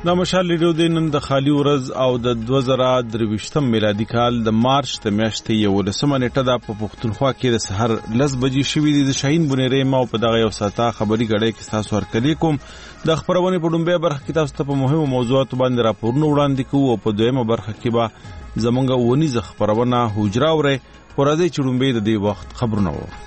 د مشال ریډیو د نن د خالی ورځ او د 2023 میلادي کال د مارچ د میاشتې 11 نیټه د پښتونخوا کې د سحر 10 بجې شوې د شاهین بنيري ما په دغه یو ساعته خبري غړې کې تاسو ورکړې کوم د خبرونه په ډومبه برخه کې تاسو ته په مهمو موضوعاتو باندې راپورونه وړاندې کوو او په دویمه برخه کې به زمونږ ونیزه خبرونه هوجرا وره پرځي چې ډومبه د دې وخت خبرونه وو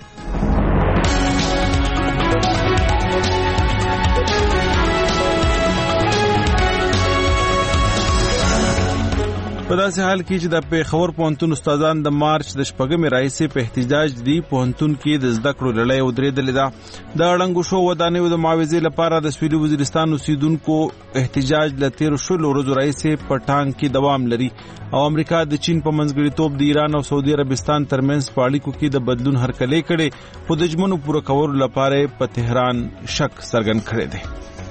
په داسې حال کې چې د پیښور پوهنتون استادان د مارچ د شپږمې راهیسې په احتجاج دي پوهنتون کې د زده کړو لړۍ ودرېدلې ده د ړنګو شو ودانیو د معاوضې لپاره د سویلي وزیرستان اوسیدونکو احتجاج له تېرو شلو ورځو راهیسې په ټانګ کې دوام لري او امریکا د چین په منځګړیتوب د ایران او سعودي عربستان ترمنځ په اړیکو کې د بدلون هرکلی کړي خو د ژمنو پوره کولو لپاره په تهران شک څرګند کړی دی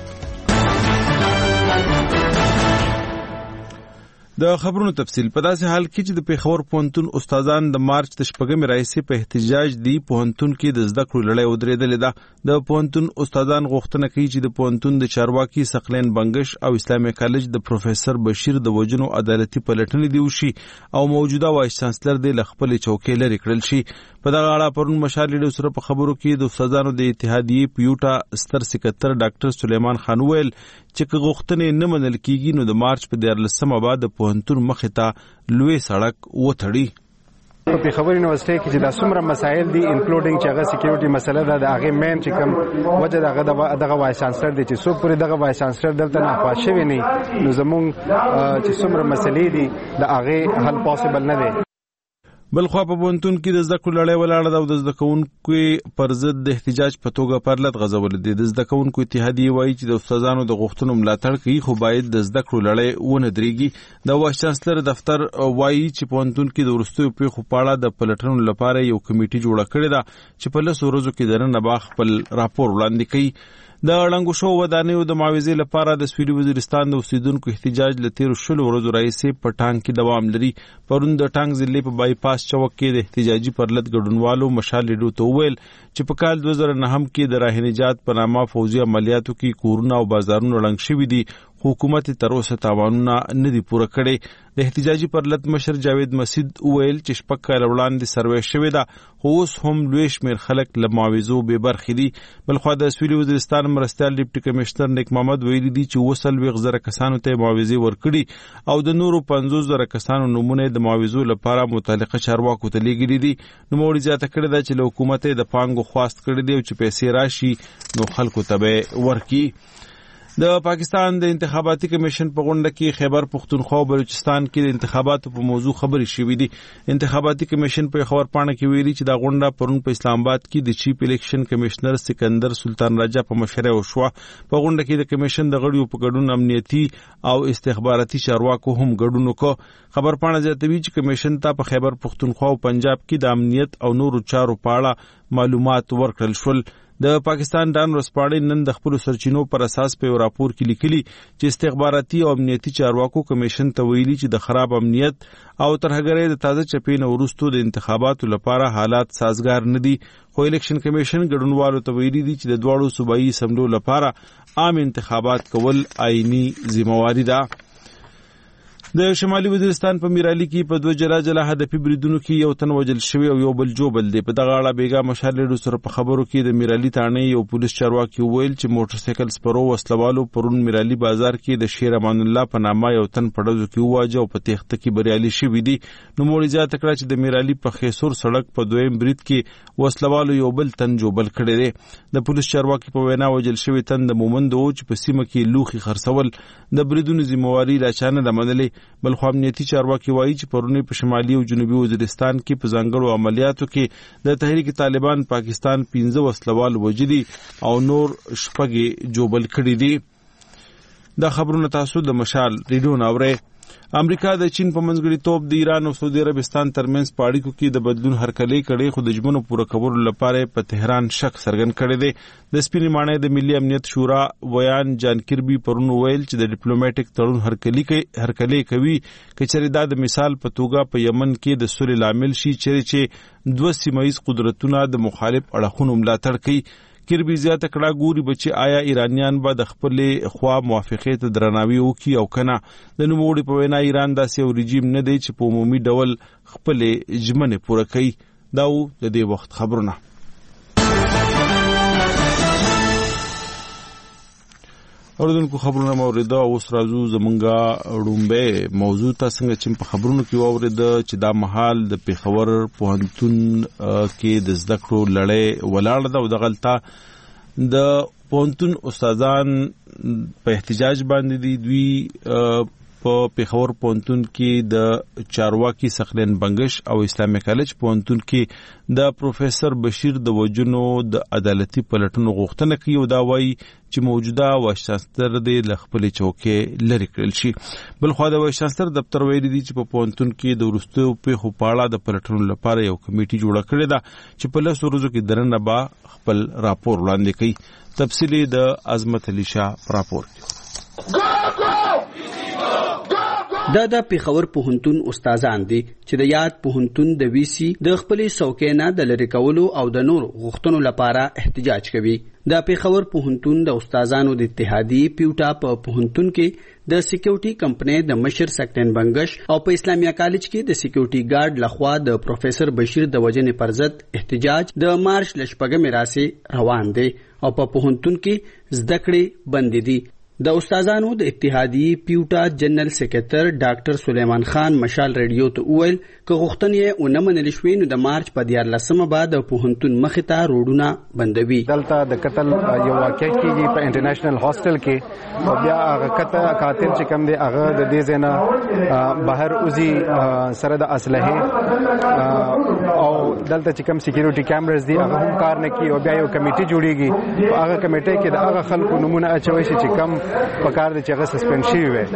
د خبرونو تفصیل په داسې حال کې چې د پیښور پوهنتون استادان د مارچ د شپږمې راهیسې په احتجاج دي پوهنتون کې د زده کړو لړۍ ودرېدلې ده د پوهنتون استادان غوښتنه کوي چې د پوهنتون د چارواکي ثقلین بنگش او اسلامي کالج د پروفیسور بشیر د وجنو عدالتي پلټنې دی وشي او موجوده وایس چانسلر د خپل چوکۍ لري کړل شي په دغه اړه پرون مشال ریډیو سره په خبرو کې د استادانو د اتحادیې پیوټا ستر سکرټر ډاکټر سلیمان خان ویل چې غوښتنې نه منل کیږي نو د مارچ په 14 بعد د پوهنتون مخې ته لوی سړک وتړي په پیښور یونیورسيټي کې چې د څومره مسایل دي انکلوډینګ چې هغه سکیورټي مسله ده د هغه مین چې کوم وجه دغه وایس چانسلر دی چې څو پورې دغه وایس چانسلر دلته نه پاتې شوی نه نو زموږ چې څومره مسلې دي د هغه حل پاسبل نه دی بلخوا په پوهنتون کې د زده کړو لړۍ ولاړه ده او د زده کوونکو پر ضد د احتجاج په توګه پرلط غځول دي د زده کوونکو اتحادیې وایي چې د استادانو د غوښتنو ملاتړ کوي خو باید د زده کړو لړۍ ونه درېږي د وایس چانسلر دفتر وایي چې پوهنتون کې د وروستیو پیښو په اړه د پلټنو لپاره یو کمیټي جوړه کړې ده چې په 10 ورځو کې د نن به خپل راپور وړاندې کوي د ړنګو شو ودانیو د معاوضې لپاره د سویلي وزیرستان د اوسیدونکو احتجاج له تېرو شلو ورځو راهیسې په ټانګ کې دوام لري پرون د ټانګ ضلع په بای پاس چوک کې د احتجاجي پرلط ګډونوالو مشال ریډیو ته وویل چې په کال 2009 کې د راه نجات په نامه فوجي عملیاتو کې کورونه او بازارونه ړنګ شوي دي حکومت تر اوسه تاوانونه نه دي پوره کړي د احتجاجي پرلط مشر جاوید مسعود ویل چې شپږ کال وړاندې سروې شوې ده خو اوس هم لوی شمېر خلک له معاوضو بې برخې دي بلخوا د سویلي وزیرستان مرستیال ډیپټي کمشنر نیک محمد ویلي دي چې 200,000 کسانو ته معاوضې ورکړي او د نورو 50,000 کسانو نمونه د معاوضو لپاره متعلقه چارواکو ته لیږلي دي نو موري زیاته کړې ده چې له حکومت د پانګو خواست کړی دی چې پیسې راشي نو خلکو ته به ورکي د پاکستان د انتخاباتي کمیشن په غونډه کې خیبر پختونخوا او بلوچستان کې د انتخاباتو په موضوع خبرې شوې دي انتخاباتي کمیشن په خبر پاڼه کې ویلي چې دا غونډه پرون په اسلام آباد کې د چیف الیکشن کمشنر سکندر سلطان راجا په مشوره وشوه په غونډه کې د کمیشن د غړیو په ګډون امنیتي او استخباراتي چارواکو هم ګډون وکړ خبر پاڼه زیاتوي چې کمیشن ته په خیبر پختونخوا او پنجاب کې د امنیت او نورو چارو په اړه معلومات ورکړل شول د پاکستان ډان ورسپاړې نن د خپل سرچینو پر اساس په راپور کې لیکلي چې استخباراتي او امنیتي چارواکو کمیشن ته ویلي چې د خراب امنیت او ترهګرۍ د تازه چپې نه وروسته د انتخاباتو لپاره حالات سازگار نه دي خو الیکشن کمیشن ګډونوالو ته ویلي دي چې د دواړو صوبایي اسمبلیو لپاره عام انتخابات کول آئینی ذمہواری ده د شمالي وزیرستان په میرالي کې په 2 جلا هدفي بریدونو کې یو تن وژل شوی او یو بل جوبل دی په دغه اړه بیګا مشال ریډیو سره په خبرو کې د میرالي تانې یو پولیس چارواکي ویل چې موټر سایکل سپرو وسلوالو پرون میرالي بازار کې د شیر امان الله په نامه یو تن پړځو کې واجه او په تخته کې بریالي شوی دی نو موري زیاته کړه چې د میرالي په خیسور سړک په دویم برید کې وسلوالو یو بل تن جوبل کړی دی د پولیس چارواکي په وینا وژل شوی تن د مومند او چې په سیمه کې لوخي خرڅول د بریدونو ذمہواری لا چانه د منلې بلخو امنیتي چارواکي وایي چې پرونی په شمالي او جنوبي وزیرستان کې په ځانګړو عملیاتو کې د تحریک طالبان پاکستان 15 وسلوال وژلي او نور شپږ جوبل کړي دي دا خبرونه تاسو د مشال ریډیو ناوړئ امریکا د چین په منځګړیتوب د ایران او سعودي عربستان ترمنځ په اړیکو کې د بدلون هرکلی کړي خو د ژمنو پوره کولو لپاره په تهران شک څرګند کړی دی د سپینې ماڼۍ د ملي امنیت شورا ویان جان کربي پرون ویل چې د ډیپلوماټیک تړون هرکلی کوي کچېرې دا د مثال په توګه په یمن کې د سولې لامل شي چې 2 سیمایي قدرتونه د مخالف اړخونو ملاتړ کوي کربي زیاته کړه ګوري بچي آیا ایرانیان به د خپل خوا موافقه ته درناوی وکړي او کنه. د نوموړي په وینا ایران داسې یو رژیم نه دی چې په عمومي ډول خپل ژمنې پوره کوي. دا و د دې وخت خبرونه. اوردونکو خبرونه موریده او اوس راځو زمونږه ډومبه موضوع ته. څنګه چې په خبرونو کې واوریده چې دا مهال د پیښور پوهنتون کې د زده کړو لړۍ ولاړه ده او د غلطه د پوهنتون استادان په احتجاج باندې دي. دوی په پیښور پوهنتون کې د چارواکي ثقلین بنگش او اسلامي کالج پوهنتون کې د پروفیسور بشیر د وجنو د عدالتي پلټنو غوښتنه کوي او دا وایي چې موجوده وایس چانسلر د خپل چوکۍ لري کړل شي. بل خو د وایس چانسلر دفتر ویلي دی چې په پوهنتون کې د وروستیو پیښو په اړه د پلټنو لپاره یو کمیټي جوړه کړې ده چې په لسو ورځو کې درنه به خپل راپور وړاندې کوي. تفصیلی د عظمت علي شاه راپور. د پیښور پوهنتون استادان دي چې د یاد پوهنتون د وی سی د خپلې څوکۍ نه د لری کولو او د نور غوښتنو لپاره احتجاج کوي. د پیښور پوهنتون د استادانو د اتحادیې پیوټا په پوهنتون کې د سکیورټي کمپنۍ د مشر ثقلین بنگش او په اسلامي کالج کې د سکیورټي ګارد لخوا د پروفیسور بشیر د وجنې پر ضد احتجاج د مارچ لشپږمې راسي روان دی او په پوهنتون کې زده کړې بند دي. د استادانو د اتحادیې پیوټا جنرال سکریټر ډاکټر سلیمان خان مشال ریډیو ته وویل که غوښتنې ونه منل شوې نو د مارچ په 14مه بعد د پوهنتون مخې ته روډونه بندوي. دلته د قتل یو واقع کیږي په انټرنیشنل هاستل کې او بیا هغه قاتل چې کوم دی هغه د دې ځنه بهر اوزي سره د اسلحه او دلته چې کوم سکیورټي کیمراز دي هغه هم کار نه کوي او بیا یو کمیټي جوړیږي. هغه کمیټي کې د هغه خلکو نمونه اچوي چې کوم په کار د چغه سسپند شي وي.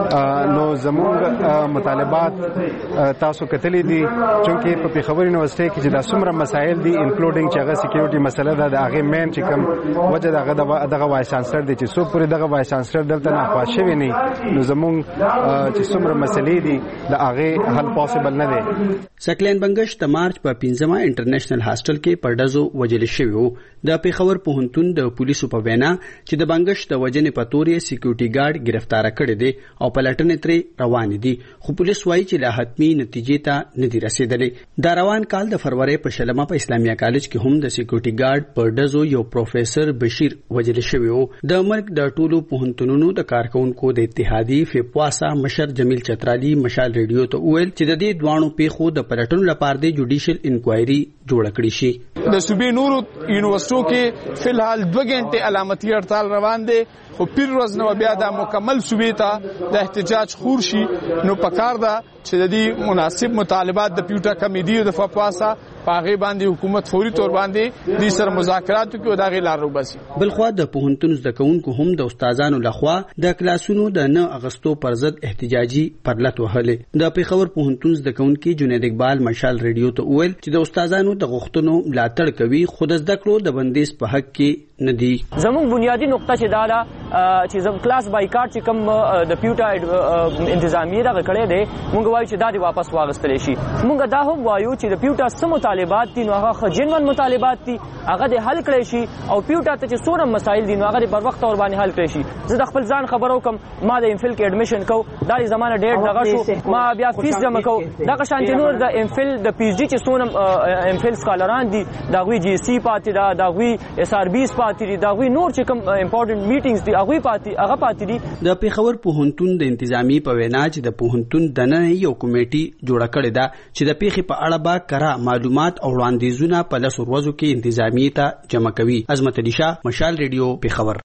نو زموږ مطالبات تاسو کتلې دي چې په پیښور یونیورسيټي کې چې د څومره مسایل دي انکلوډینګ چغه سکیورټي مسله ده د هغه مین چې کوم وجه دغه وایس چانسلر دي چې څو پورې دغه وایس چانسلر دلته نه خوا شوی نه نو زموږ چې څومره مسلې دي د هغه حل پوسیبل نه دی. ثقلین بنگش د مارچ په 15مه انټرنیشنل هاستل کې پردازو وجل شوی وو. د پیښور پوهنتون د پولیسو په وینا چې د بنگش د وجنې په تورې سکیورټي ګارد گرفتار کړی دی او پلټنې ترې روان دي خو پولیس وایي چې لا حتمی نتیجې ته نه دي رسیدلې. د روان کال د فروری په 16مه په اسلامي کالج کې هم د سکیورټي ګارد پردازو یو پروفیسور بشیر وجل شوی وو. د ملک د ټولو پوهنتونونو د کارکونکو د اتحادیې فپواسا مشر جمیل چترالی مشال ریډیو ته وویل چې د دې دوانو پیښو د پلټنو لپاره د جوډیشل انکوایري جوړ کړی شي. د صوبې نورو یونیورسيټو کې فلحال 2 غنټه علامتي هړتال روان دي خو پیر ورځ نو بیا د مکمل صوبې ته د احتجاج خور شي نو پکار ده چې د دې مناسب مطالبات د پیوټا کمیټې د فپواسا پاغه باندې حکومت فوري تور باندې د سر مذاکرات کوي او دا غي لار وباسي. بل خو د پوهنتون زده کوونکو هم د استادانو لخوا د کلاسونو د 9 اگستو پر ضد احتجاجي پرلط وهلې. د پیښور پوهنتون زده کوونکي جنید اقبال مشال ریډیو ته وویل چې د استادانو د غوښتنو ملاتړ کوي خو د زده کړو د بندیز په حق کې نه دي. زموږ بنیادی نقطه چې دا چې زم کلاس بایکاټ چې کوم د پیوټا انتظامیه دا کړی دی موږ وایو چې دا دی واپس واغستل شي. موږ دا هم وایو چې د پیوټا سم مطالبات دي نو هغه جنون مطالبات دي هغه د حل کړی شي او پیوټا ته چې څومره مسایل دي نو هغه پر وخت اور باندې حل کړی شي. زه د خپل ځان خبرو کوم ما د امفل کې اډمیشن کو دا زمانه ډېر دغه شو ما بیا فیس جمع کو دا شانتي نور د امفل د پی ایچ ډی چې څومره امفل سکالران دي دا غوي جی سی پاتې دا غوي اس ار بی پاتې دي دا غوي نور چې کوم امپورټنت میټینګز دي هغه پاتې دي. د پیښور پوهنتون د انتظامی په وینا چې د پوهنتون دنه یو کمیټي جوړه کړې ده چې د پیښې په اړه به کرا معلومات او وړاندیزونه په لسو ورځو کې انتظامی ته جمع کوي. عظمت علي شاه مشال ریډیو پیښور.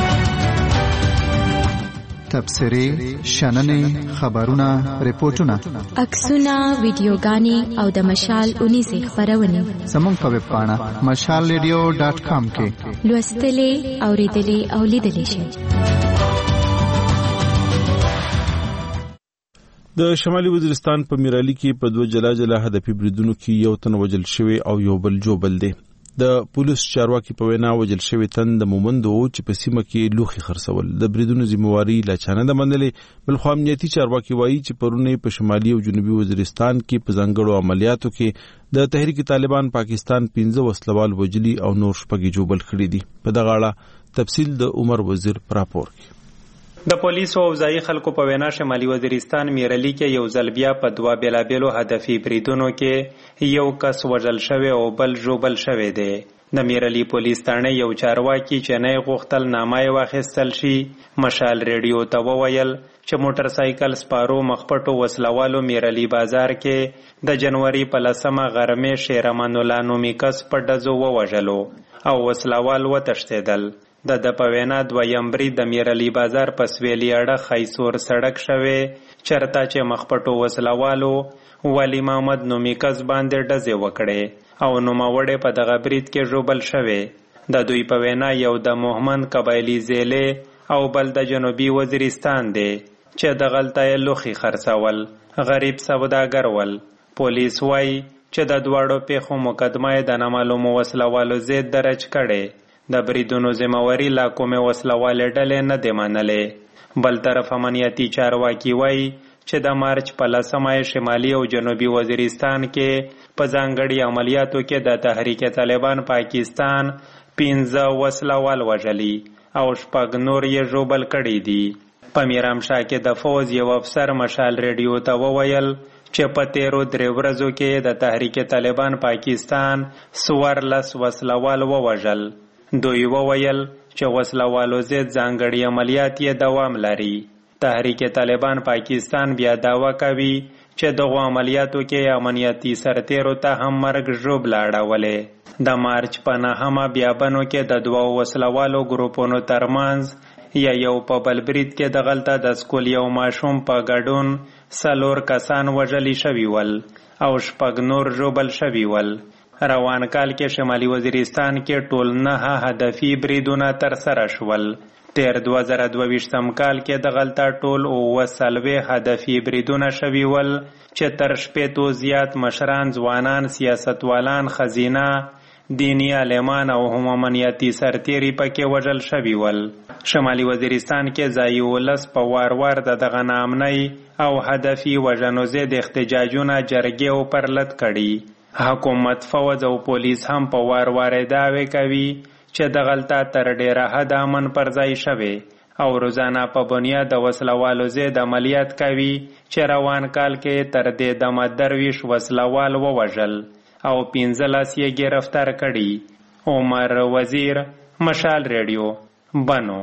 تبصرې شننې خبرونه ریپورتونه عکسونه ویډیوګانې او د مشال 19 خبرونه زموږ په ویب پاڼه mashalradio.com کې لوستلې اوریدلې او لیدلې شئ. د شمالي وزیرستان په میرالي کې په 2 جلا هدفي بریدونو کې یو تن وژل شوی او یو بل جوبل دی. د پولیس چارواکي په وینا وجل شوی تن د مومندو چې په سیمه کې لوخي خرڅول د بریدونو ذمہواری لا چانه د منلې بل خو امنیتي چارواکي وایي چې پرونه په شمالي او جنوبي وزیرستان کې په ځانګړو عملیاتو کې د تحریک طالبان پاکستان 15 وسلوال وجلی او نور شپږ جوبل کړي دي. په دغه اړه تفصیل د عمر وزیر پر راپور کې. د پولیسو او ځایي خلکو په وینا شمالي وزیرستان میرلی کې یو ځل بیا په دوه بیلابیلو هدفي بریدونو کې یو کس وژل شوی او بل ژوبل شوی دی. د میرلی پولیس تانه یو چارواکي چې نه غوښتل نامه واخیستل شي مشال ریډیو ته وویل چې موټر سایکل سپارو مخپټو وسلوالو میرلی بازار کې د جنوري په 10مه غرمې شیرمان الله نومي کس په ډزو ووژلو او وسلوال وتښتېدل. د پوینا دویم برید د میرلی بازار په سویلي اړه خیسور سړک شوی چرته چې مخپټو وسلوالو ولی محمد نومي کس باندې ډزې وکړې او نوموړی په دغه برید کې ژوبل شوی. د دوی په وینا یو د موهمن قبایلی ضلع او بل د جنوبي وزیرستان دی چې د غلطه لوخي خرڅول غریب سوداګر ول. پولیس وایي چې د دواړو پیښو مقدمه د نامعلومو وسلوالو ضد درج کړي. د بریدونو ذمہواری لا کومه وسلوالې ډلې نه دی منلې. بل طرف امنیتي چارواکي وایي چې د مارچ په 10مه شمالي او جنوبي وزیرستان کې په ځانګړي عملیاتو کې د تحریک طالبان پاکستان 15 وسلوال وژلي او 6 نور یې ژوبل کړي دي. په میرامشاه کې د فوج یو افسر مشال ریډیو ته وویل چې په 13 ورځو کې د تحریک طالبان پاکستان 14 وسلوال ووژل. دوی وویل چې وسلوالو ضد ځانګړي عملیات یې دوام لري. تحریک طالبان پاکستان بیا دعوا کوي چې دغه عملیاتو کې امنیتي سرتیرو ته هم مرګ ژوبله اړولې. د مارچ په 9مه بیابانو کې د دوه وسلوالو ګروپونو ترمنځ یو په بل برید کې د غلطه د سکول یو ماشوم په ګډون 4 کسان وژلي شوي ول او 6 نور ژوبل شوي ول. روان کال کې شمالي وزیرستان کې ټول 9 هدفي بریدونه ترسره شول. تیر 2022 کال کې د غلطه ټول 90 هدفي بریدونه شوي ول چې تر 60 زیات مشران ځوانان سیاستوالان خزینه دینی عالمان او هم امنیتي سرتیري پکې وژل شوي ول. شمالي وزیرستان کې ځایي ولس په وار دغه ناامنۍ او هدفي وژنو ضد احتجاجونه جرګې او پرلت کړي. حکومت فوج او پولیس هم په وار دعوی کوي چې د غلطه تر ډیره حد امن پر ځای شوی او روزانه په بنیاد د وسلوالو ضد عملیات کوي چې روان کال کې تر دې دمه 23 وسلوال ووژل او 15 یې گرفتار کړي. عمر وزیر مشال ریډیو بنو.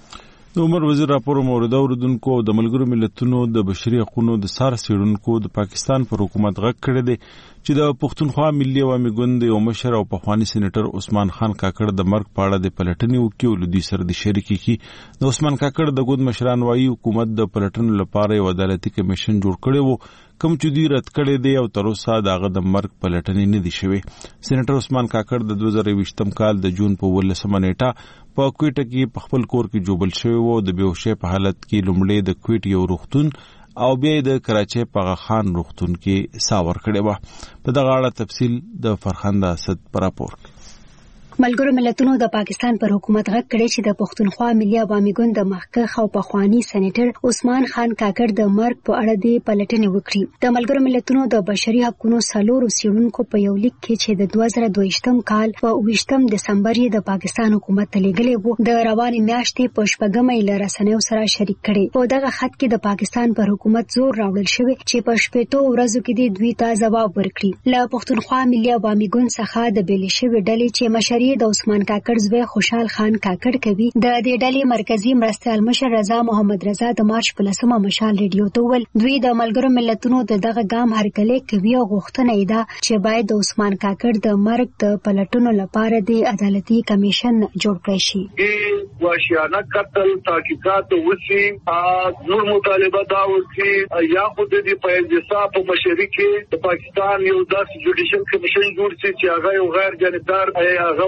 د عمر وزیر راپور مورد اوردونکو د ملګرو ملتونو د بشري حقوقو د سار سیډونکو د پاکستان پر حکومت غږ کړی دی چې د پښتونخوا ملي عوامي ګوند یو مشر او پخوانی سېنیټر عثمان خان کاکړ د مرګ په اړه د پلټنې وکړي او لدی سره د شریکي کی د عثمان کاکړ د ګوند مشران وایي حکومت د پلټنې لپاره یو عدالتي کمیشن جوړ کړی وو کوم چې دوی رد کړی دی او تر اوسه دغه د مرګ پلټنې نه دي شوې. سېنیټر عثمان کاکړ د 2020 کال د جون په 18 نیټه په کوټه کې په خپل کور کې جوبل شوی وو. د بیهوشۍ په حالت کې لومړی د کوټ یو روغتون او بیا د کراچۍ په خان روغتون کې ساور کړی و. په دغه اړه تفصیل د فرخنده اسد پر راپور. ملګرو ملتونو د پاکستان پر حکومت غږ کړی چې د پښتونخوا ملي عوامي ګوند د مخکښ او پخوانی سېنیټر عثمان خان کاکړ د مرګ په اړه د پلټنې وکړي. د ملګرو ملتونو د بشري حقوقو سالورو سیډونکو په یو لیک کې چې د 2022 کال په 28 دسمبر د پاکستان حکومت ته لېږلی وو د روانې میاشتې په 4مه له رسنیو سره شریک کړي. په دغه خط کې د پاکستان پر حکومت زور راوړل شوی چې په 60 ورځو کې دوی ته ځواب ورکړي. له پښتونخوا ملي عوامي ګوند څخه د بیلې شوې ډلې چې مشري د عثمان کاکړ زوی خوشحال خان کاکړ کوي د دې ډلې مرکزی مرستیال مشر رضا محمد رضا د مارچ په 10مه مشال ریډیو ته وویل دوی د ملګرو ملتونو دغه ګام هرکلی کوي او غوښتنه یې ده چې باید د عثمان کاکړ د مرګ د پلټنو لپاره د عدالتي کمیشن جوړ کړی شي. واشیانه قتل تحقیقات وشي نور مطالبه دا وشي یا خو د دې په انصاف په مشري کې د پاکستان یو داسې جوډیشل کمیشن جوړ شي چې هغه یو غیر جانبدار هغه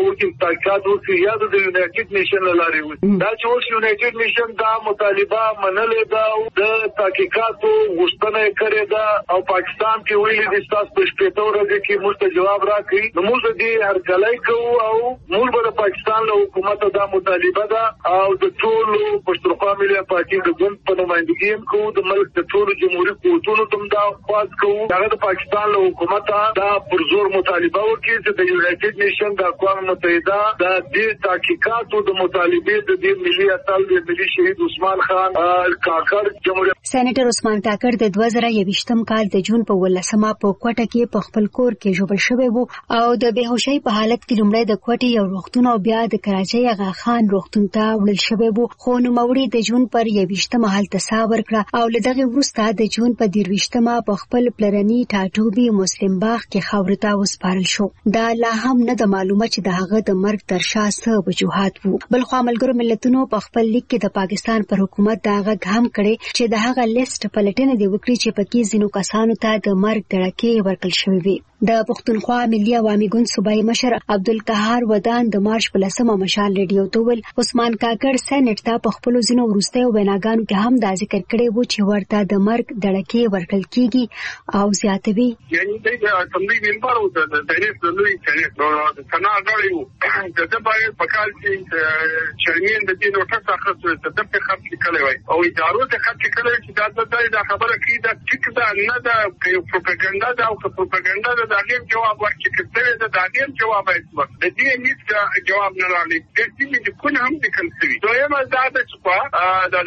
وکړي تحقیقات وکړي یا د یونایټډ نیشن لارې وکړي. دا چې اوس یونایټډ نیشن دا مطالبه منلې ده او د تحقیقاتو غوښتنه کړې ده او پاکستان کې ویلي دي تاسو په شپږ ورځې کې موږ ته جواب راکړي. نو موږ دې هرکلی کوو او موږ به د پاکستان له حکومت دا مطالبه ده او د ټولو پښتونخوا ملي پارټي د ګوند په نمائندګي هم کوو د ملک د ټولو جمهوریت قوتونو ته دا خواست کوو هغه د پاکستان له حکومت دا پر زور مطالبه وکړي چې د یونایټډ نیشن د اقوام متحده د دې تحقیقاتو د مطالبه د دې ملي اتل د ملي شهید عثمان خان کاکړ جمهوریت سېنیټر عثمان کاکړ د 2020م کال د جون په 18مه په کوټه کې په خپل کور کې ژوبل شوی وو او د بهوشۍ په حالت کې لومړی د کوټې یو روغتون او بیا د کراچۍ اغا خان روغتون ته وړل شوی وو. خو نوموړي د جون پر 21مه هلته ساه ورکړه او له دغه وروسته د جون په 23مه په خپل پلرني ټاټوبي مسلم باغ کې خاورې ته وسپارل شو. دا لا هم نه د معلومه چې د هغه د مرګ تر شا څه وجوهات وو. بل خو ملګرو ملتونو په خپل لیک کې د پاکستان پر حکومت دا غږ هم کړي چې د هغه لیست پلټنه دی وکړي چې پکې ځینو کسانو ته د مرګ دړکې ورکړل شوې وي. د پښتونخوا ملي عوامي ګوند صوبایي مشر عبدالقهار ودان د مارچ په 10مه مشال ریډیو ته ویل عثمان کاکړ سېنیټ ته په خپل ځینو وروستیو ویناګانو کې هم دا ذکر کړی و چې ورته د مرګ دړکې ورکړل کیږي او زیاتوي یعنی د اسمبلی ممبر او د سېنیټ د لوی سېنیټ د سنا غړي وو د باید په کال کې چرمن د دې نوټه څخه څه د په خط لیکلای وي او ادارو ته خط لیکلای چې دا خبره کې دا ټیک ده نه دا پروپاګاندا دا او پروپاګاندا دا غیر جواب ورکړي کړي دا غیر جواب ایستل د دې هیڅ جواب نه راغلی د دې چې کوم هم د کنسوي دویمه دا د چپا دا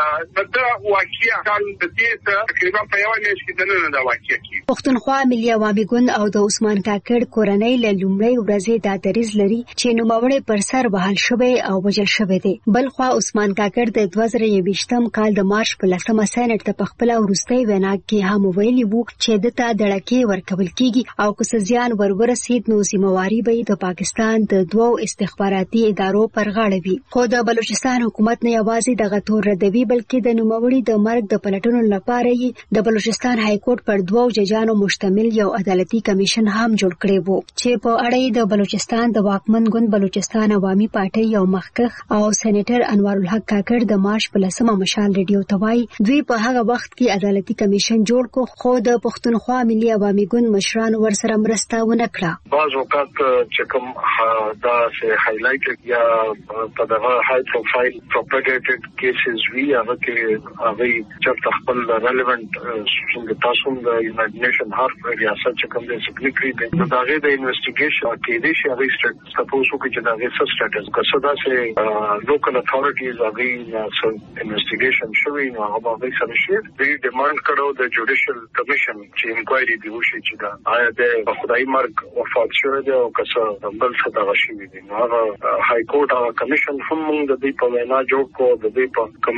واقعیا کال د دې تقریبا په یو میاشت کې دا واقعیا کی پښتونخوا ملي عوامي ګوند او د عثمان کاکړ کورنۍ له لومړۍ ورځې دا دریځ لري چې نوموړی پر سر وهل شوی او وژل شوی دی. بل خو عثمان کاکړ د 2020م کال د مارچ په 10مه سېنیټ ته په خپل وروستۍ وینا کې هم ویلي وو چې دته دړکې ورکول کیږي او که زیان ورسید نو ذمہواری به د پاکستان د دوو استخباراتي ادارو پر غاړه وي. خو د بلوچستان حکومت نه یوازې دغه تور ردوي بلکې د نوموړي د مرګ د پلټنو لپاره یې د بلوچستان های کورټ پر دوو ججانو مشتمل یو عدالتي کمیشن هم جوړ کړی وو چې په اړه د بلوچستان د واکمن ګوند بلوچستان عوامي پارټي یو مخکښ او سېنیټر انوار الحق کاکړ د مارچ په 10مه مشال ریډیو ته وایي دوی په هغه وخت کې عدالتي کمیشن جوړ کو خو د پښتونخوا ملي عوامي ګوند مشران ورسره مرسته ونه کړه. بعض وخت چې کوم دا سه هایلایټ یا په دغه های پروفایل پروپاګیټډ کیسز وی هغه کې هغه چې خپل ریلیونت څنګه تاسو د یونایټډ نیشن هر ریاست چې کوم د سیکریټری د دغه د انویسټیګیشن کې دې شي هغه سپوږ وکړي چې دغه څه سټیټس کسدا سه لوکل اتھارټیز هغه انویسټیګیشن شوی نو هغه به سره شي د ډیماند کړو د جوډیشل کمیشن چې انکوایري دی وشي چې دا آیا د خدای مرګ وفات شوی دی او کسه بل څه دغه شي دی نو هغه های کورټ هغه کمیشن هم موږ د دې په وینا جوړ کو د دې په کوم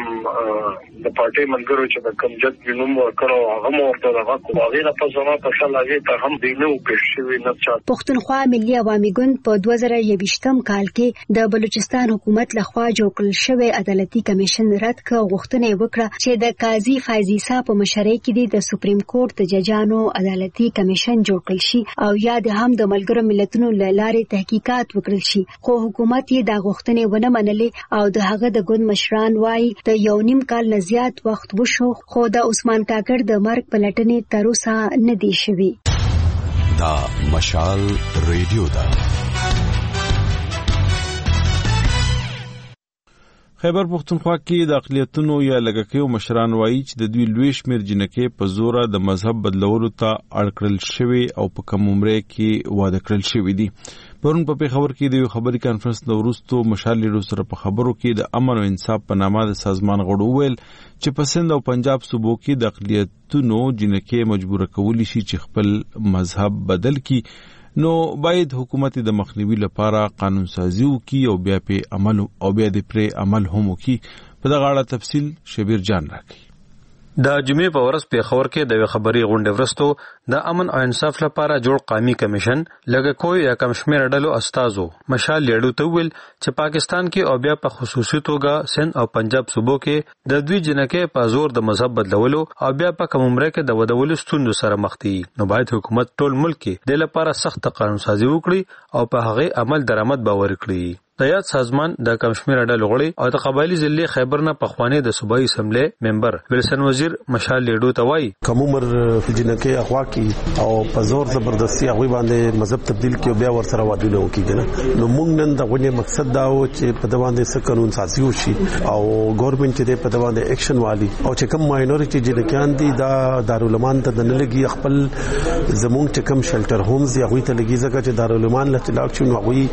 د پارټي منګرو چې د کوم جد نوم ورکړو هغه مو ورته هغه کو هغه په ځما په شل هغه ته هم دی نو پېښ شوی نه چا. پښتونخوا ملي عوامي ګوند په 2020م کال کې د بلوچستان حکومت لخوا جوړ کړل شوی عدالتي کمیشن رد کړ غوښتنه وکړه چې د قاضي فایزي صاحب په مشرۍ کې د سپریم کورټ د ججانو عدالتي کمیشن جوړ کړل شي او یا د هم د ملګرو ملتونو لارې تحقیقات وکړل شي خو حکومت یې دا غوښتنې ونه منلې او د هغه د ګوند مشران وایي د یو نیم کال نه زیات وخت وشو خو د عثمان کاکړ د مرګ پلټنې تر اوسه نه دی شوی. دا مشال ریډیو دا خیبر پښتونخوا کې د اقلیتونو یا لږکیو مشران وایي چې د دوی لوی شمېر جنکې په زوره د مذهب بدلولو ته اړ کړل شوي او په کم عمره کې واده کړل شوي دي. پرون په پیښور کې د یو خبري کانفرنس د وروستو مشال لیډر سره په خبرو کې د امن او انصاف په نامه د سازمان غړو ویل چې په سند او پنجاب صوبو کې د اقلیتونو جنکې مجبور کولی شي چې خپل مذهب بدل کړي نو باید حکومت د مخنیوي لپاره قانون سازي وکړي او بیا د پرې عمل هم وکړي. په دغه اړه تفصیل شبیر جان راکړي. د جمعې په ورځ پیښور کې د خبري غونډې وروسته د امن او انصاف لپاره جوړ قومي کمیشن لږه کوی یا کم شمېر ډلو استازو مشال لیډو ته ویل چې پاکستان کې او بیا په خصوصي توګه سند او پنجاب صوبو کې د دوی جنکې په زور د مذهب بدلولو او بیا په کوم عمره کې د ودولو ستوندو سره مخ دي. نو باید حکومت ټول ملک کې د لپاره سخت قانون سازي وکړي او په هغه عمل درآمد باور کړي. د یاد سازمان د کمشمیر ډلو غړي او د قبایلی ضلع خیبر نه په خوانې د صوبایي اسمبلی ممبر ویلسن وزیر مشال لیډو ته وایي کوم عمر جنکه اخوا کی او په زور زبردستی هغه باندې مذهب تبدیل کی او بیا ور سره وادونه وکیږي نه. نو موږ نن دغه مقصد دا و چې په دباندې څه قانون سازي وشي او ګورنمنت دې په دباندې اکشن والی او چې کوم ماینورټي جنکان دي دا دارالمان ته د نلګي خپل زمونږ چې کوم شلټر هومز یا غوي ته لګي ځکه چې دارالمان لته لاکشن غوي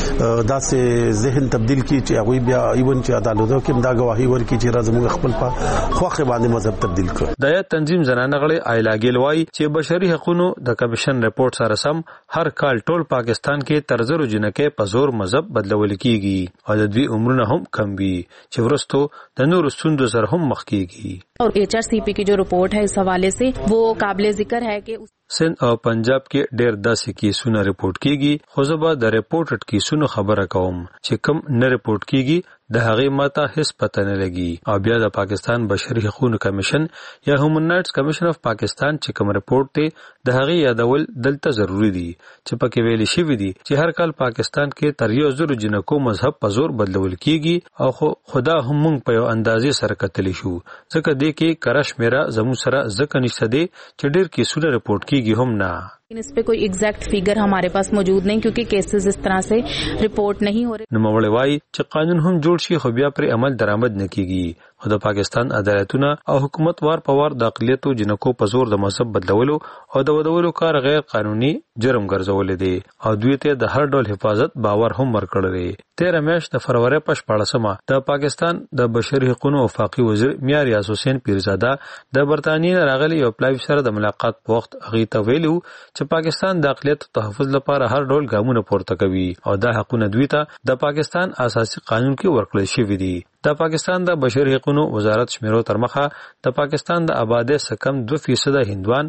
داسې ذهن تبدیل کی چې هغه بیا ایون چې عدالتو کې دا گواهی ورکړي چې راځم خپل په خوخه باندې مذهب تبدیل کړ. د یاد تنظیم زنانه غړي آیلا ګیل وایي چې بشري حقوقو د کمیشن ریپورت سره سم هر کال ټول پاکستان کې تر زرو جنکې په زور مذهب بدلول کیږي او د دوی عمرونه هم کم وي چې ورستو د نور ستوندو سره هم مخ کیږي. और HRCP की जो रिपोर्ट है इस हवाले से वो काबिले जिक्र है कि سند او پنجاب کې ډېر داسې کیسونه ریپورت کیږي خو زه به د ریپورټډ کیسونو خبره کوم چې کوم نه ریپورت کیږي د هغې ماته هیڅ پته نه لګي. او بیا د پاکستان بشري حقوقو کمیشن یا هیومن رائټس کمیشن اف پاکستان چې کوم ریپورت دی د هغې یادول دلته ضروری دي چې پکې ویل شوی دي چې هر کال پاکستان کې تر 1,000 جنکو مذهب په زور بدلول کیږي او خدا هم موږ په یو اندازې سره کتلی شو ځکه دې کې کرش میرا زمو سره ځکه نشته دی چې ډېر کیسونه ریپورت کیږي هم نه. इस पे कोई एग्जैक्ट फिगर हमारे पास मौजूद नहीं क्योंकि केसेस इस तरह से रिपोर्ट नहीं हो रहे. نوموړی وایي چې قانون هم جوړ شي خو بیا پر عمل درآمد نه کیږي. خو د پاکستان عدالتونه او حکومت وار په وار د اقلیتو جنکو په زور د مذهب بدلولو او د ودولو کار غیر قانوني جرم ګرځول دي او دوی ته د هر ډول حفاظت باور هم ورکړل دي. 13 میاشت د فروری په 14مه د پاکستان د بشري حقوقو وفاقي وزیر میار یاس حسین پیرزاده د برتانیې راغلي یو پلای سره د ملاقات په وخت هغه ته ویلو چې پاکستان د اقلیت تحفظ لپاره هر ډول ګامونه پورته کوي او دا حقونه دوی ته د پاکستان اساسي قانون کې ورکړل شوی دي. د پاکستان د بشري حقوقو وزارت شمیرو تر مخه د پاکستان د آبادی سکم 2% هندوان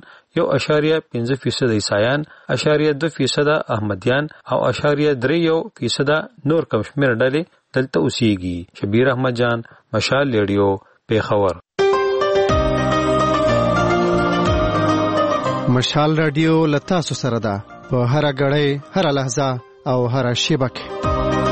1.5% عیسایان 0.2% احمدیان او 0.3% نور کم شمیر ډلې دلته اوسېږي. شبیر احمد جان مشال لیډیو پیښور. مشال رادیو لتاسو سره ده په هر غړې هر لحظه او هر شیبه کې.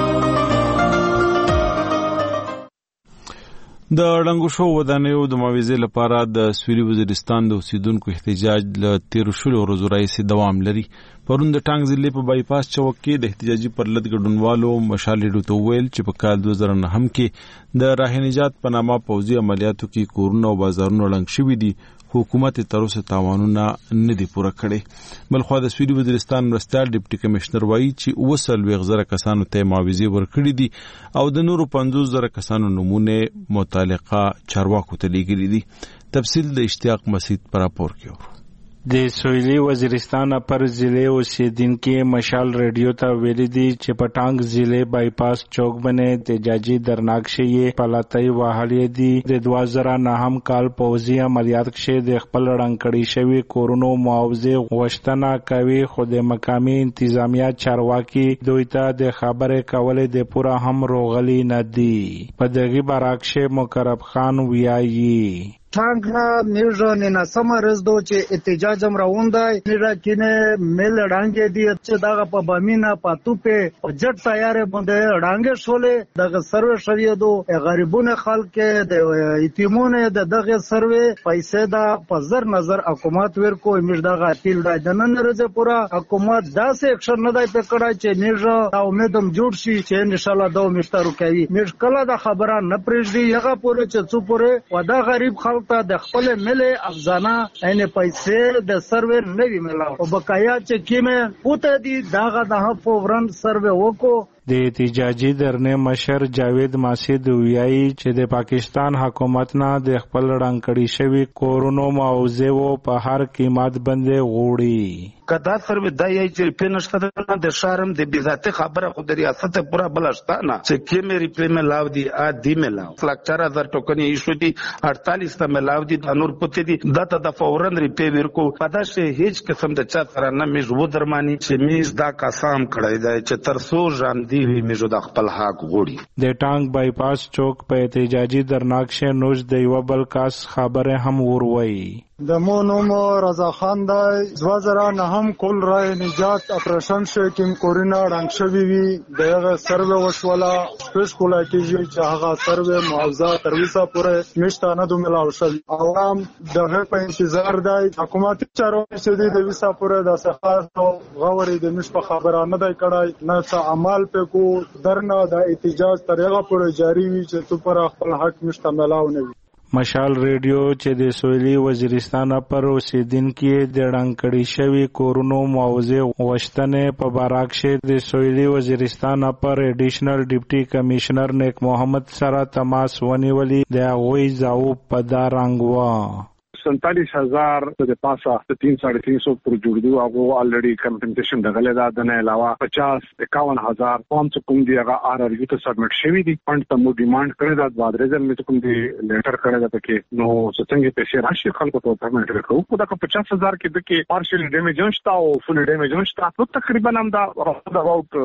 د ړنګو شو ودانیو د معاوضې لپاره د سویلي وزیرستان د اوسیدونکو احتجاج له 13 ورځو راهیسې دوام لري. پرون د ټانګ ضلع په بایپاس چوک کې د احتجاجي پرلط ګډونوالو مشال لیډو ته ویل چې په کال 2009 کې د راه نجات په نامه پوځي عملیاتو کې کورونه او بازارونه ړنګ شوي دي. حکومت تر اوسه تاوانونه نه دي پوره کړي. بلخوا د سویلي وزیرستان مرستیال ډیپټي کمشنر وایي چې 2,000 کسانو ته معاوضې ورکړي دي او د نورو 50,000 کسانو نمونه متعلقه چارواکو ته لیږلي دي. تفصیل د اشتیاق مسعود پر راپور کې د سویلي وزیرستان پر ضلع اوسیدونکو مشال ریډیو ته ویلي دي چې په ټانګ ضلع بایپاس چوک باندې احتجاجي درناک شي پلاتای وهلې دي. د 2009 کال پوځي عملیات کې د خپل رنګړی شوی کورونو معاوضه غوښتنه کوي خو د مقامي انتظامیه چارواکي دوی ته د خبرې کولې د پورا هم روغلي نه دي. په دغه باراکشه مقرب خان ویایي ټانګه میرجو نه سم رزدو چې احتجاج هم راوندای میرا کینه مل ډانګې دی چې دغه په بامینا پاتو په جټ تیارې باندې ډانګې شولې دغه سروې شوی دو غریبونه خلک د یتیمونه دغه سروې پیسې دا په زر نظر حکومت ورکو میر دغه اپیل دا نن ورځ پورا حکومت داسې اکشن نه دی پکړای چې میرجو دا امیدم جوړ شي چې ان شاء الله دا مشترو کوي میر کله دا خبره نه پرېږدي هغه پورې چې څو پورې ودا غریب خلک ته د خپل ملي افزانه عین پیسې د سروې نوي ملاو او بقایا چې کیمه پوته دي داغه د فورن سروې وکړو د احتجاجي درنې مشر جاوید ماسید ویایي چې د پاکستان حکومت نه د خپل رنګ کړي شوی کورونو موضوع په هر قیمت باندې غوړي. کدا سره د یای چې پینشته د شارم د بذات خبره خو د ریاست پورا بلشتانه چې کې مې ریپې مې لاو دي ا دی مې لاو فلک 4000 ټوکنې ایشو دي 48 ته مې لاو دي د نور پته دي دته د فورن ریپې ورکو پدا شه هیڅ قسم د چا سره نه مې زو درمانی چې میز دا قسم کړی دی چې ترسو ژوند دی مې زو د خپل حق غوړي. د ټانګ بایپاس چوک په احتجاجي درناکشه نوش د یو بل کاس خبره هم وروي. د مونومو رضا خان دی 2009 کول رای نجات اپریشن شکیم کورینا رنګ شوی وی دغه سروې وشولا سپیس کولا کیږي چې هغه سروې معاوضه ترویسا پورې نشته نه ملاو شوی. عوام دغه په انتظار دی حکومت چارو چې د ویسا پورې د سخت غوري د نش په خبره نه دی کړای نه څه عمل پکو درنه د احتجاج طریقه پورې جاری وي چې تو پر خپل حق نشته ملاو نه وي. مشال ریډیو چې د سویلي وزیرستان پر اوسیدونکو د رنګ کړي شوی کورونو موضوع وشتنه په باراکشه د سویلي وزیرستان پر ایډیشنل ډیپټي کمشنر نیک محمد سره تماس ونیولی د غوي زاو په دا رنګ وا 47,000 د پاسه 3-350 پر جوړدو هغه الریډي کمپنسیشن دغه له نه علاوه 50-51,000 قوم چې کوم دی هغه آر ار یو ته سبمټ شوی دي فند ته مو ډیماند کړی دا بادرزل مې کوم دی لیټر کړی دا پکې نو څنګه پیسې راشي خلکو ته پیمنټ وکړو په دغه 50,000 کې د کې پارشل ډیمیج نشتا او فل ډیمیج نشتا نو تقریبا هم دا اباوت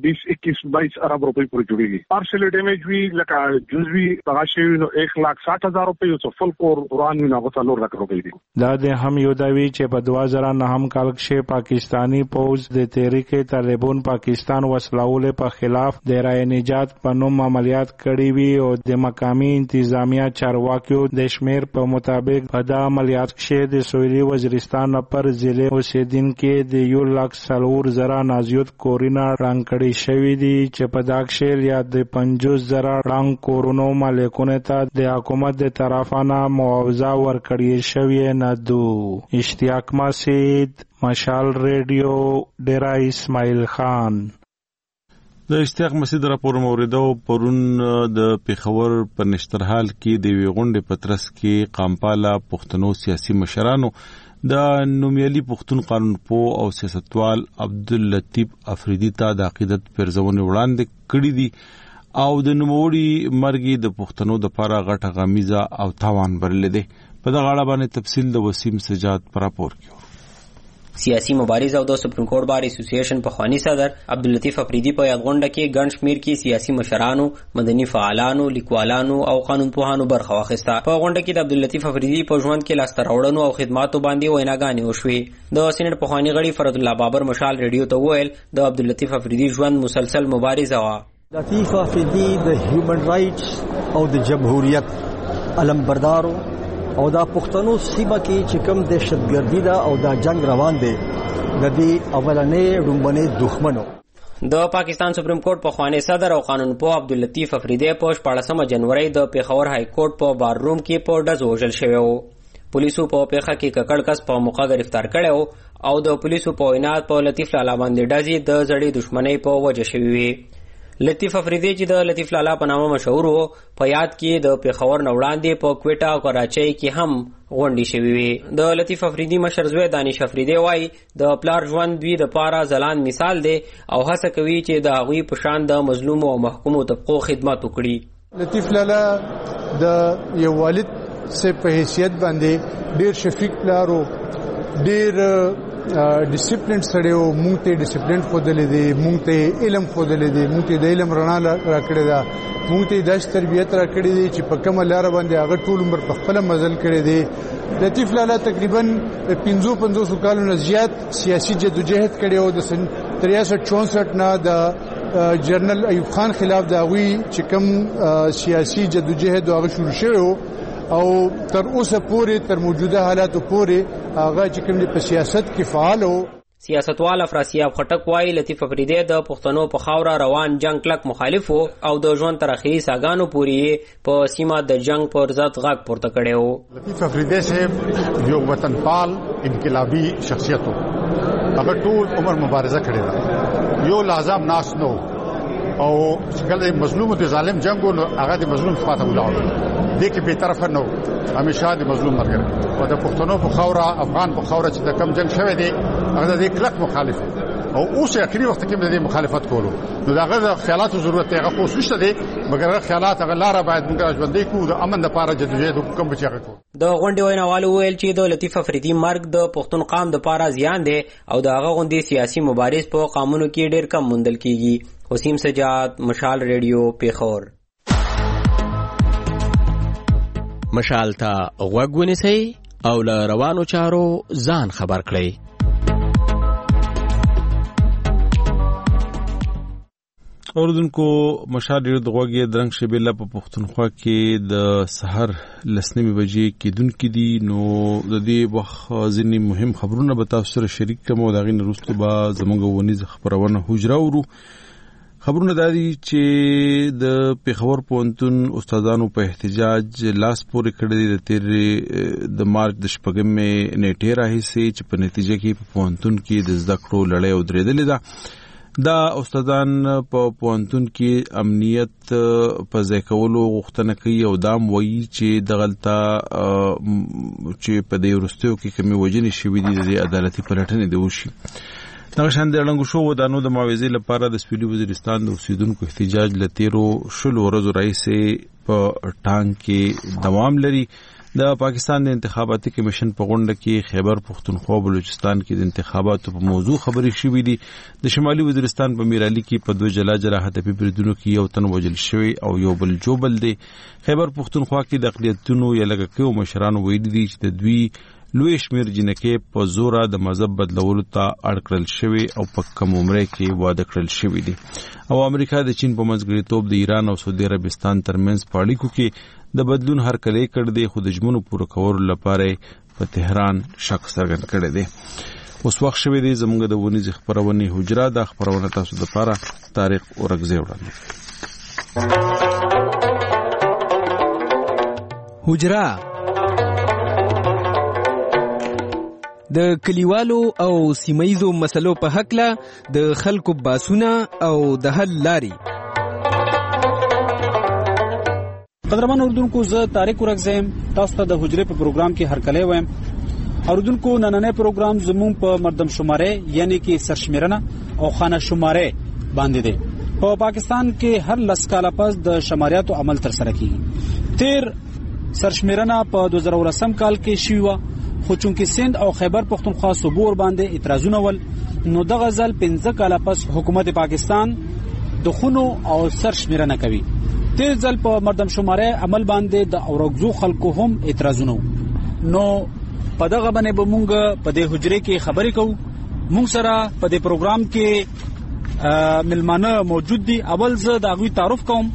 20-21 ارب روپۍ پر جوړیږي. پارشل ډیمیج وی لکه جزوی هغه شی نو 1,60,000 روپۍ او فل کور قرآن نو غوښتل دا د هم یو داوی چې په 2009 کال کې پاکستانی پوز د تحریک طالبان پاکستان وسلواله په خلاف د رای نجات په نوم عملیات کړی وی او د مقامی انتظامیه چارواکیو د شمیر په مطابق په دا عملیات کې د سویلي وزیرستان پر ضلع اوسیدونکو د 1,40,000 نازیوت کورینا رنګ کړي شوی دي چې په دا کې یا د 50,000 رنګ کورونو مالکونه ته د حکومت د طرفانه معاوضه ورکړي شوی نه دو. اشتیاق مسید مشال ریډیو ډیرا اسماعیل خان. د اشتیاق مسید راپور موریدو پرون د پیښور په نشترحال کې د ویغونډې پترس کې قامپالا پښتنو سیاسي مشرانو د نومیالي پښتون قانون پو او سیاستوال عبداللطیف افریدی ته د عقیدت پرځونې وړاندې کړې دي او د نوموړي مرګ د پښتنو د لپاره غټه غمیزه او تاوان برلې دي. په دغه اړه باندې تفصیل د وسیم سجاد پر راپور کیو. سیاسي مبارز او د سپریم کورټ بار اسوسییشن په خوانی صدر عبداللطیف افریدی په یادغونډه کې ګڼ شمیر کې سیاسي مشرانو، مدني فعالانو، لیکوالانو او قانون پوهانو برخه واخیسته. په غونډه کې د عبداللطیف افریدی په ژوند کې لاسته راوړنو او خدماتو باندې ویناګانې وشوې. د سینټ په خوانی غړي فرد الله بابر مشال ریډیو ته وویل د عبداللطیف افریدی ژوند مسلسل مبارزه وه. لطیف افریدی د هیومن رائټس او د جمهوریت علمبردارو او دا پښتنو سیمه کې چې کوم دهشتګردي دا او دا جنگ روان دی د دې اولنې ډومبنې دښمنو. د پاکستان سپریم کورټ په خوانی صدر او قانون پوه عبداللطیف افریدی په 14 جنوري د پیښور های کورټ په بار روم کې په ډز وژل شوی و. پولیسو په پیښه کې ککړ کس په موقع گرفتار کړی او د پولیسو په وینا په لطیف لالا باندې ډزې د زړې دښمنۍ په وجه شوی وي. لطیف افریدی چې د لطیف لالا په نامه مشهور وو په یاد کې د پیښور نه وړاندې په کوټا او کراچۍ کې هم غونډې شوې وي. د لطیف افریدی مشر زوی دانش افریدی وایي د پلار ژوند دوی د پاره ځلان مثال دی او هڅه کوي چې د هغوی په شان د مظلومو او محکومو طبقو خدمت وکړي. لطیف لالا د یو والد سے په حیثیت باندې ډیر شفیق پلارو، ډیر ډیسپلین سره او مونږ ته ډیسپلین خودلې دي، مونږ ته علم خودلې دي، مونږ ته د علم رڼا راکړې ده، مونږ ته د تربیت راکړې دي چې په کومه لار باندې هغه ټول عمر په خپل مزل کړی دی. لطیف لالا تقریبا 55 کالونو زیات سیاسي جدوجہد کړی او د 63-64 نه د جنرال ایوب خان خلاف د غوي چې کوم سیاسي جدوجہد هغه شروع شوی او تر اوسه پورې تر موجوده حالاتو پورې هغه چې کوم په سیاست کې فعال وو. سیاستوال افراسیاب خټک وایي لطیف افریدی د پښتنو په خاوره روان جنگ کلک مخالف وو او د ژوند تر اخري ساګانو پورې په سیمه د جنگ پر ضد غږ پورته کړی وو. لطیف افریدی صاحب یو وطنپال انقلابي شخصیت وو. هغه ټول عمر مبارزه کړې ده، یو لازم ناس نو او کله مظلوم او ظالم جنگ نو هغه د مظلوم خواته ولاړ دي کې به طرف نو همیشه د مظلوم مرګ او د پښتنو په خوره افغان په خوره چې د کم جنگ شوه دي هغه د کلک مخالف او اوس اخري وخت کې د مخالفت کولو نو دا غږ خیالات ضرورت هغه پوس نشته دي مګر خیالات هغه لاره باید موږ ژوندې کوو د امن لپاره جدوجہد کوم بچی کوو. د غونډې ویناوال ویل چې د لطیف افریدي مرګ د پښتون قام د پاره زیان دی او د هغه غونډې سیاسي مبارز په قانونو کې ډېر کم موندل کیږي. وسیم سجاد، مشال ریډیو، پیښور. مشال ته غوږ ونیسئ او له روانو چارو ځان خبر کړئ. اوردونکو مشال ډېر د غوږی درنګ شبیله په پښتونخوا کې د سحر لسنیمه بجې کېدونکې دي. نو د دې وخت ځینې مهم خبرونه به تاسو سره شریک کوم او د هغې نه وروسته به زموږ ونیز خپرونه حجره ورو. خبرونه دا دي چې د پېښور پوهنتون استادانو په احتجاج لاس پورې کړی دی د تېرې د مارچ د 6 نیټې راهیسې چې په نتیجه کې په پوهنتون کې د زده کړو لړۍ ودرېدلې ده. دا استادان په پوهنتون کې امنیت په ځای کولو غوښتنه کوي او دا وایي چې دغلته چې په دې وروستیو کې کومې وژنې شوې دي د عدالتي پلټنې د وشي. دغه شان د ړنګو شو ودانو د معاوضې لپاره د سویلي وزیرستان د اوسیدونکو احتجاج له تیرو 20 ورځو راهیسې په ټانګ کې دوام لري. د پاکستان د انتخاباتي کمیشن په غونډه کې خیبر پختونخوا او بلوچستان کې د انتخاباتو په موضوع خبرې شوې دي. د شمالي وزیرستان په میرالي کې په 2 جلا هدفي بریدونو کې یو تن وژل شوی او یو بل جوبل دی. خیبر پختونخوا کې د اقلیتونو یا لږکیو مشرانو ویلي دي چې د دوی لوی شمیر جنکې په زوره د مذهب بدلولو ته اړ کړل شوی او په کم عمره کې واده کړل شوی دي. او امریکا د چین په منځګړیتوب د ایران او سعودي عربستان ترمنځ په اړیکو کې د بدلون هرکلی کړ دی خو د ژمنو پوره کولو لپاره په تهران شک څرګند کړی دی. اوس وخت شوی دی زموږ د ونیز خبرونه حجره د خبرونه تاسو لپاره تاریخ ورغځي وړاندې حجره د کلیوالو او سیمایزو مسلو په حق له د خلکو باسونه او د حل لاري. قدرمن اردوونکو زه طارق ورغزم تاسو ته د حجره په پروګرام کې هرکلی وایم. اردوونکو نننې پروګرام زموږ په مردم شماره یعنی کې سرشمیرنه او خانه شماره باندې دی. په پاکستان کې هر 10 کال پس د شماریاتو عمل تر سره کیږي. تیر سرشمیرنه په 2010 کال کې شوه خو چونکه سند او خیبر پختونخوا صوبور باندې اعتراضونه ول نو دغه ځل 15 کال پس حکومت پاکستان د خونو او سرشمیرنه کوي. تیر ځل په مردم شماره عمل باندې د اورګزو خلکو هم اعتراضونه نو په دغه باندې به مونږ په دې حجره کې خبرې کوو. مونږ سره په دې پروګرام کې ملمانه موجود دي. اول زه د هغوی تعارف کوم.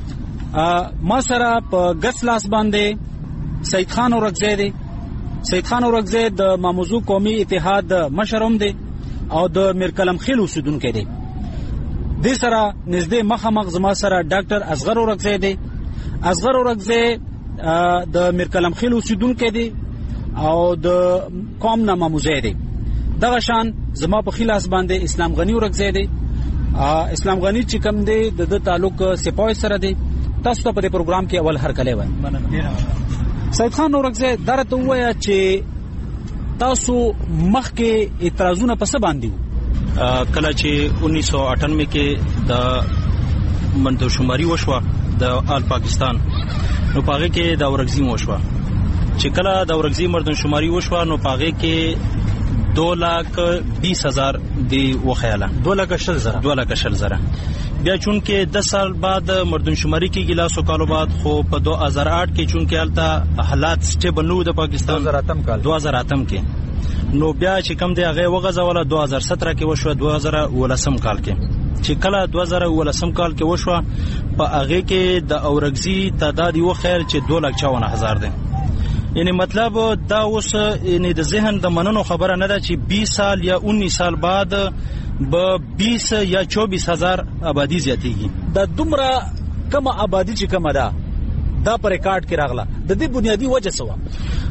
ما سره په ګس لاس باندې سید خان اورګزی دی. سید خان اورګزی د ماموزو قومي اتحاد مشرم دی او د میرکلم خیل اوسیدونکی دی. د سره نږدې مخامخ زما سره ډاکټر اصغر اورګزی دی. اصغر اورګزی د میرکلم خیل اوسیدونکی دی او د قوم نه ماموزی دی. دغه شان زما په خلاص باندې اسلام غنی اورګزی دی. اسلام غنی چې کوم دی د تعلق سپاهی سره دی. تاسو ته په پروګرام کې اول هرکلی وایم. سید خان اورګزی درته وایا چې تاسو مخکې اعتراضونه پس باندې کله چې 1998 کې د مردمشماري وشوه د آل پاکستان نو پاغه کې د اورګزی وشوه. چې کله د اورګزی مردمشماري وشوه نو پاغه کې 2,20,000 دی وخیاله 2,20,000 بیا چونکه 10 سال بعد مردمشماری کې ګلاسو کالو بعد خو په 2008 کې چونکه الته حالات سټیبل نو د پاکستان 2008 کې نو بیا چې کم دی هغه وغځوله 2017 کې وشو 2019 کال کې چې کله 2019 کال کې وشو په هغه کې د اورګزی تعداد یو خیر چې 2,54,000 دی. یعنی مطلب دا اوس یعنی د ذهن د مننو خبره نه ده چې 20 سال یا 19 سال بعد به 20 یا 24,000 آبادی زیاتېږي. د دومره کم آبادی چې کم ده دا پر ریکارډ کې راغله د دې بنیادی وجه څه و؟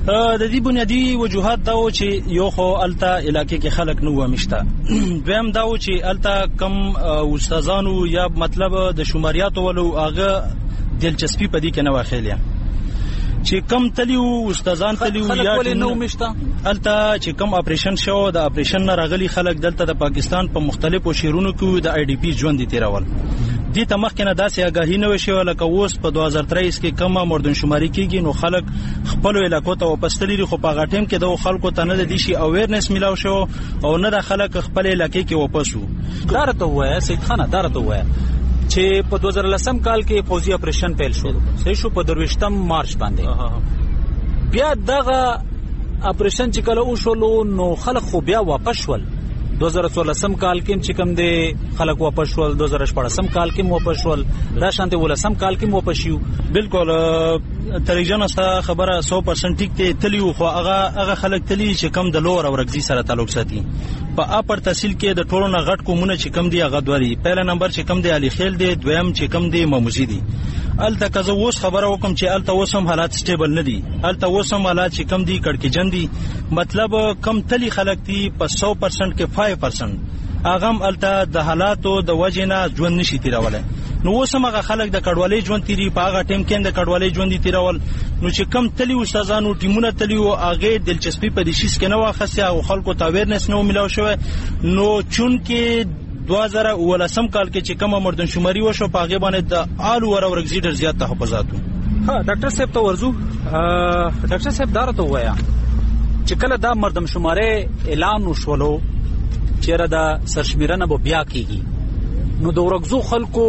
د دې بنیادی وجوهات دا و چې یو خو الته علاقې کې خلک نه و مشته، دویم دا و چې الته کم استادانو یا مطلب د شماریاتو ولو هغه دلچسپي په دې کې نه واخلیا چې کم تلیو استادان تلیو یا نو مشته الته چې کم اپریشن شو د اپریشن نه راغلي خلک دلته د پاکستان په مختلفو شهرونو کې د آی ډی پی ژوند تیرول. دې ته مخکې نه داسې آګاهي نه وشو لکه اوس په 2023 کې کم مردم شماري کېږي نو خلک خپل علاقو ته واپس تللي خو په هغه ټیم کې د خلکو ته نه د شي اویرنس ملاو شو او نه د خلک خپل علاقې کې واپس وو. دا راته وایي سید خان دا راته وایي چې په 2010 کال کې فوزي اپریشن پیل شو، صحیح شو په 23 مارچ باندې. بیا دغه اپریشن چې کله وشولو نو خلک خو بیا واپس شول. 2014 کال کې چې کوم دی خلک واپس شول، 2014 کال کې واپس شول، دا شانته 20 کال کې واپس شو. بالکل تریجن استا خبره 100% ټیک ته تلیو خو هغه خلک تلی چې کم د لور او رګزي سره تعلق ساتي. په اپر تحصیل کې د ټولو نه غټ کومونه چې کم دی هغه دواري، پهلا نمبر چې کم دی علي خیل دی، دویم چې کم دی ماموزي دی. الته که زه اوس خبره وکم چې الته اوس هم حالات سټیبل نه دي، الته اوس هم حالات چې کم دي کړکېجن دي، مطلب کم تلی خلک دي په 100% کې 5% هغه هم الته د حالاتو د وجې نه ژوند نشي تیرولی. نو اوس هم هغه خلک د کډوالۍ ژوند تیري، په هغه ټیم کې د کډوالۍ ژوند تیرول. نو چې کم تلی استادانو ټیمونه تلی او هغه دلچسپي په دې شیز کې نه واخسته او خلکو ته اویرنس نه ملاو شوی، نو چون کې 2019 کال کې چې کومه مردم شماري وشو په هغه باندې د آل ور او رګزي ډېر زیات تحفظات وو. ها ډاکټر صاحب ته ورزو. ډاکټر صاحب دا راته وایا چې کله دا مردم شماري اعلان وشولو چیرې دا سرشمیرنه به بیا کیږي نو د ورګزو خلکو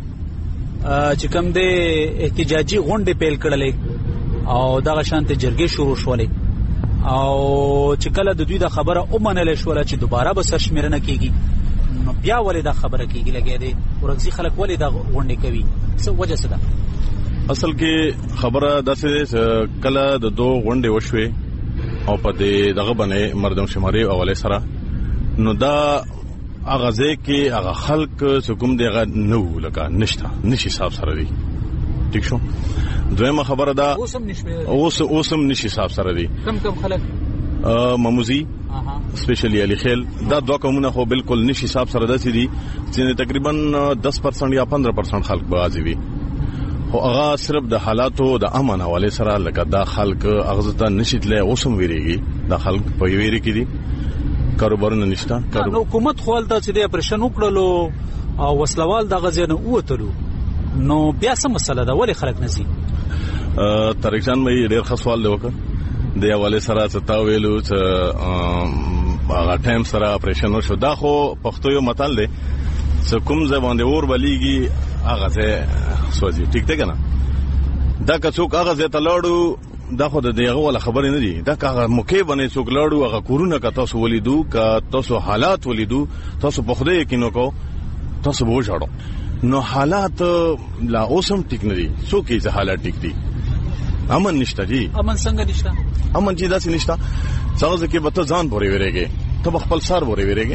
چې کوم د احتجاجي غونډې پیل کړلې او دغه شانته جرګې شروع شولې او چې کله د دوی د خبره اومنل شوله چې دوباره به سرشمیرنه کیږي نو بیا ولې دا خبره کیږي لګي دي ورګزي خلک ولې دا غونډې کوي څه وجه څه ده؟ اصل کې خبره داسې کله د دوه غونډې وشوي او په دې دغه باندې مردم شماري اوله سره نو دا اغازه کې هغه خلک حکومت دغه نو لکه نشي صاحب سره دی. ٹھیک شو. دویمه خبره دا اوسم نشي صاحب سره دی. کم خلک ماموزي سپیشلی علي خیل دا دوه کومونه خو بالکل نشي صاحب سره داسي دي چې تقریبا 10% یا 15% خلک بازي وي. خو هغه صرف د حالاتو د امن حواله سره لکه دا خلک اغزته نشیتله اوسم ویریږي دا خلک په ویری کې دي کاروبارونه نشته. نو حکومت خپل ته چې د اپریشن وکړلو او وسلوال د غزنه ووتلو نو بیا څه مسله ده ولې خلک نزي؟ ترکشان مې ډېر ښه سوال دی وکړ د حواله سره چې تا ویلو چې هغه ټایم سره اپریشن وشو. دا خو پښتو یو متل دی چې کوم ځای باندې اور بلیږي هغه ځای سوځي. ټیک دی کنه؟ دا که څوک هغه ځای ته لاړو دا خو د دغه ولا خبرې نه دي، دا که موقع باندې څوک لاړو هغه کورونه که تاسو ولیدو که تاسو حالات ولیدو تاسو په خدای کې نو کو تاسو به وژاړو. نو حالات لا اوسم ټیک نه دي. څوک یې حالات ټیک دي؟ امن نشته جی. امن څنګه نشته؟ امن چې داسې نشته څنګه کې به ته ځان پورې ویریږي ته خپل سر پورې ویریږي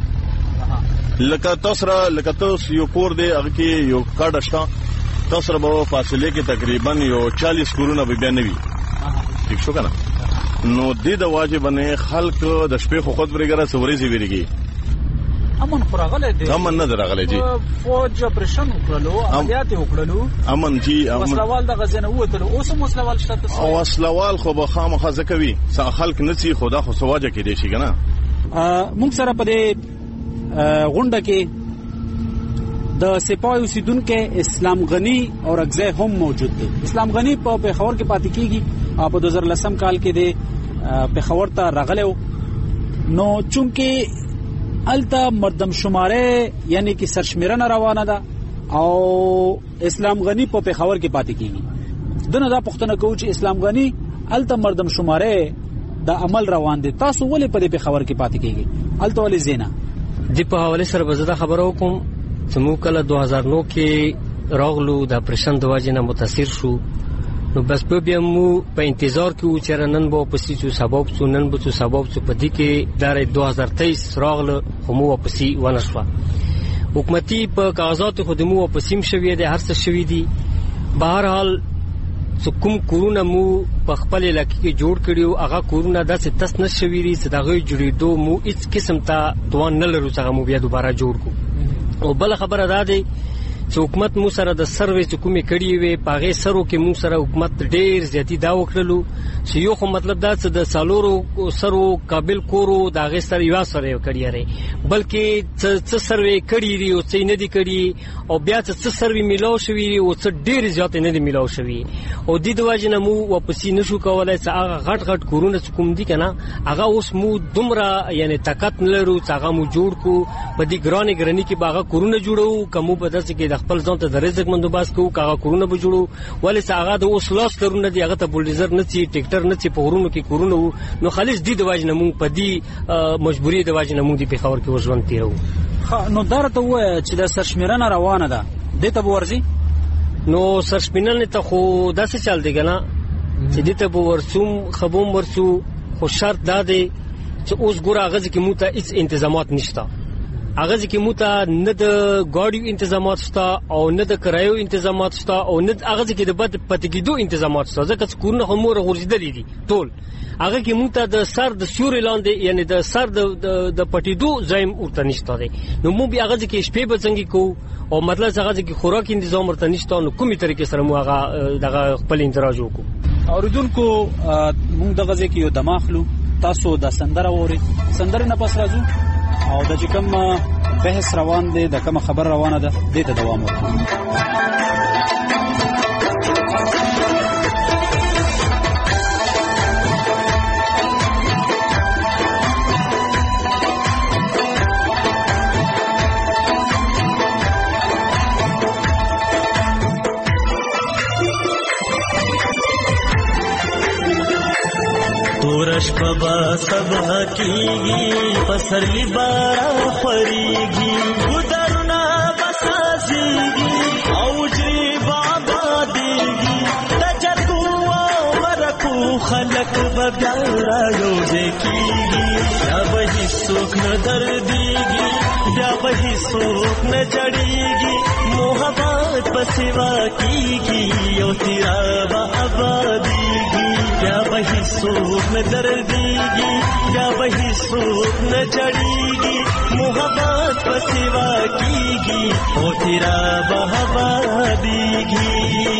لکه تاسو یو کور دی هغه کې یو کارډ شته تاسو به فاصله کې تقریبا یو 40 کورونه به بیا نوي. ٹھیک شو کنه؟ نو د دې واجب نه خلک د شپې خو خود برګره سوري سي ویریږي. امن خراغله دي. امن نه درغله جی. فوج اپریشن وکړلو عملیات وکړلو امن جی. وسلوال د غزنه ووتلو اوس وسلوال شته او وسلوال خو به خامخا ځکوي خلک نسی خدا خو سواجه کې دي شي کنه. موږ سره په دې غونډه کې د سپاه اوسیدونکو اسلام غنی او رګزه هم موجود دي. اسلام غنی په پیښور کې پاتې کیږي په 2010 کال کې د پیښور ته راغلو نو چونکه الته مردم شماره یعنی کې سرشمیرنه روانه ده او اسلام غنی په پیښور کې پاتې کیږي. دنه دا پښتنه کوي چې اسلام غنی الته مردم شماره د عمل روان دي تاسو ولې په پیښور کې پاتې کیږي الته ولې زینا دی په حواله سره بزده خبرو کوم چې مو کله 2009 کې راغلو د اپریشن د واجنه متاثر شو نو بس په بیا مو په انتظار کې و چې نن به پسې څه سبب څه نن به څه سبب څه په دې کې د 2023 راغله خو مو پسې ونشوا حکومتي په کاغذات خو د مو پسیم شوی د هر څه شوی دي. بهر حال کوم کورونه مو په خپل علاقې کې جوړ کړیو هغه کورونه داسې تس نه شوي دي چې دغه جوړېدو مو هیڅ قسم ته توان نه لرو چې هغه مو بیا دوباره جوړ کړو. او بل خبره دا دی چې حکومت مو سره د سروې چې کومې کړي وي په هغې سرو کې مو سره حکومت ډېر زیاتي دا وکړلو چې یو خو مطلب دا چې د څلورو سرو قابل کورو د هغې سره یوه سروې کړي دی بلکې څه سروې کړي دي او څه یې نه دي کړي او بیا څه سروې میلاو شوي دي او څه ډېرې زیاتې نه دي میلاو شوي او دې د وجې نه مو واپسې نه شو کولی چې هغه غټ غټ کورونه چې کوم دي که نه هغه اوس مو دومره یعنې طاقت نه لرو چې هغه مو جوړ کړو په دې ګرانې ګراني کې به هغه کورونه جوړوو که مو په داسې کې د خپل ځان ته د رزق بندوبست کوو که هغه کورونه به جوړو ولې چې هغه د اوس لاس کارونه دي هغه ته بولډیزر نه څي ټیکټر نه څي په غرونو کې کورونه وو نو خالص دې د وجې نه مونږ په دې مجبوري د وجې نه مونږ د پېښور کې اوس ژوند تېروو. نو دا راته ووایه چې د سرشمېرنه روانه ده دې ته به ورځي؟ نو سرشمېرنې ته خو داسې چل دی که نه چې دې ته به ورسو ښه به هم ورسو خو شرط دا دی چې اوس ګوره هغه ځای کې مونږ ته هېڅ انتظامات نشته هغه ځای کې مونږ ته نه د ګاډیو انتظامات شته او نه د کرایو انتظامات شته او نه هغه ځای کې د بد پاتې کېدو انتظامات شته ځکه چې کورونه خو مو راغورځېدلي دي ټول هغه کې مونږ ته د سر د سیوري لاندې یعنې د سر د پټېدو ځای ورته نشته دی نو مونږ بیا هغه ځای کې شپې به څنګه کوو او مطلب هغه ځای کې خوراک انتظام ورته نشته نو کومې طریقې سره مو هغه دغه خپل اندراج وکړو. اورېدونکو مونږ دغه ځای کې یو دمه اخلو تاسو د سندره واورئ سندرې نه پس راځو او د چې کوم بحث روان دی د کومه خبر روانه ده دې ته دوام ورکړو. تورش پبا سبا کیگی پسرلی بارا خوریگی گدرنا بسازیگی اوجری بابا دیگی تجرگو مرکو خلق ببیارا روزے کیگی یا بہی سوک ندر دیگی یا بہی سوک نجڑیگی محبت بسوا کیگی یو تیرا بابا دیگی یا بہی سوک نہ دردیگی یا بہی سوک نہ چڑھیگی محبت پسوا کیگی او تیرا بہوا دیگی.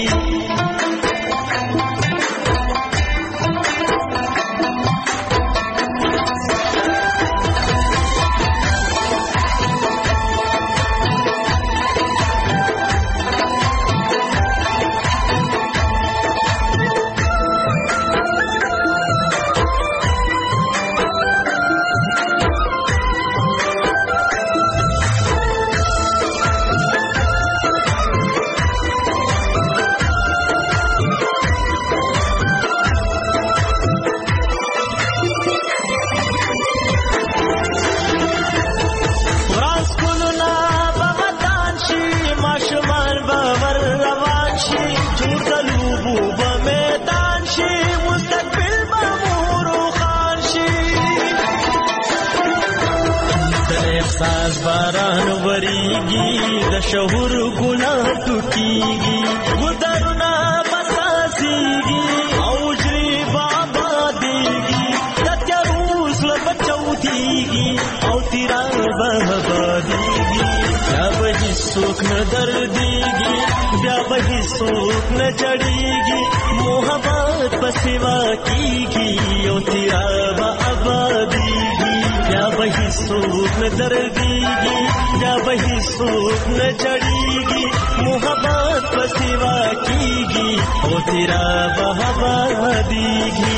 باران وریگی د شهور ګلاب ټوکیږي ګدرنا بساسیږي اوجری بابا دیږي د تروس لبچوتیږي او تیرا بابا دیږي بیا به څوک نه دردیږي بیا به څوک نه چړیږي محبت پسوا کیږي او تیرا بابا دیږي بیا به څوک نه دردیږي بیا به څوک نه چړیږي محبت پسوا کیږي او تیرا بابا دیږي.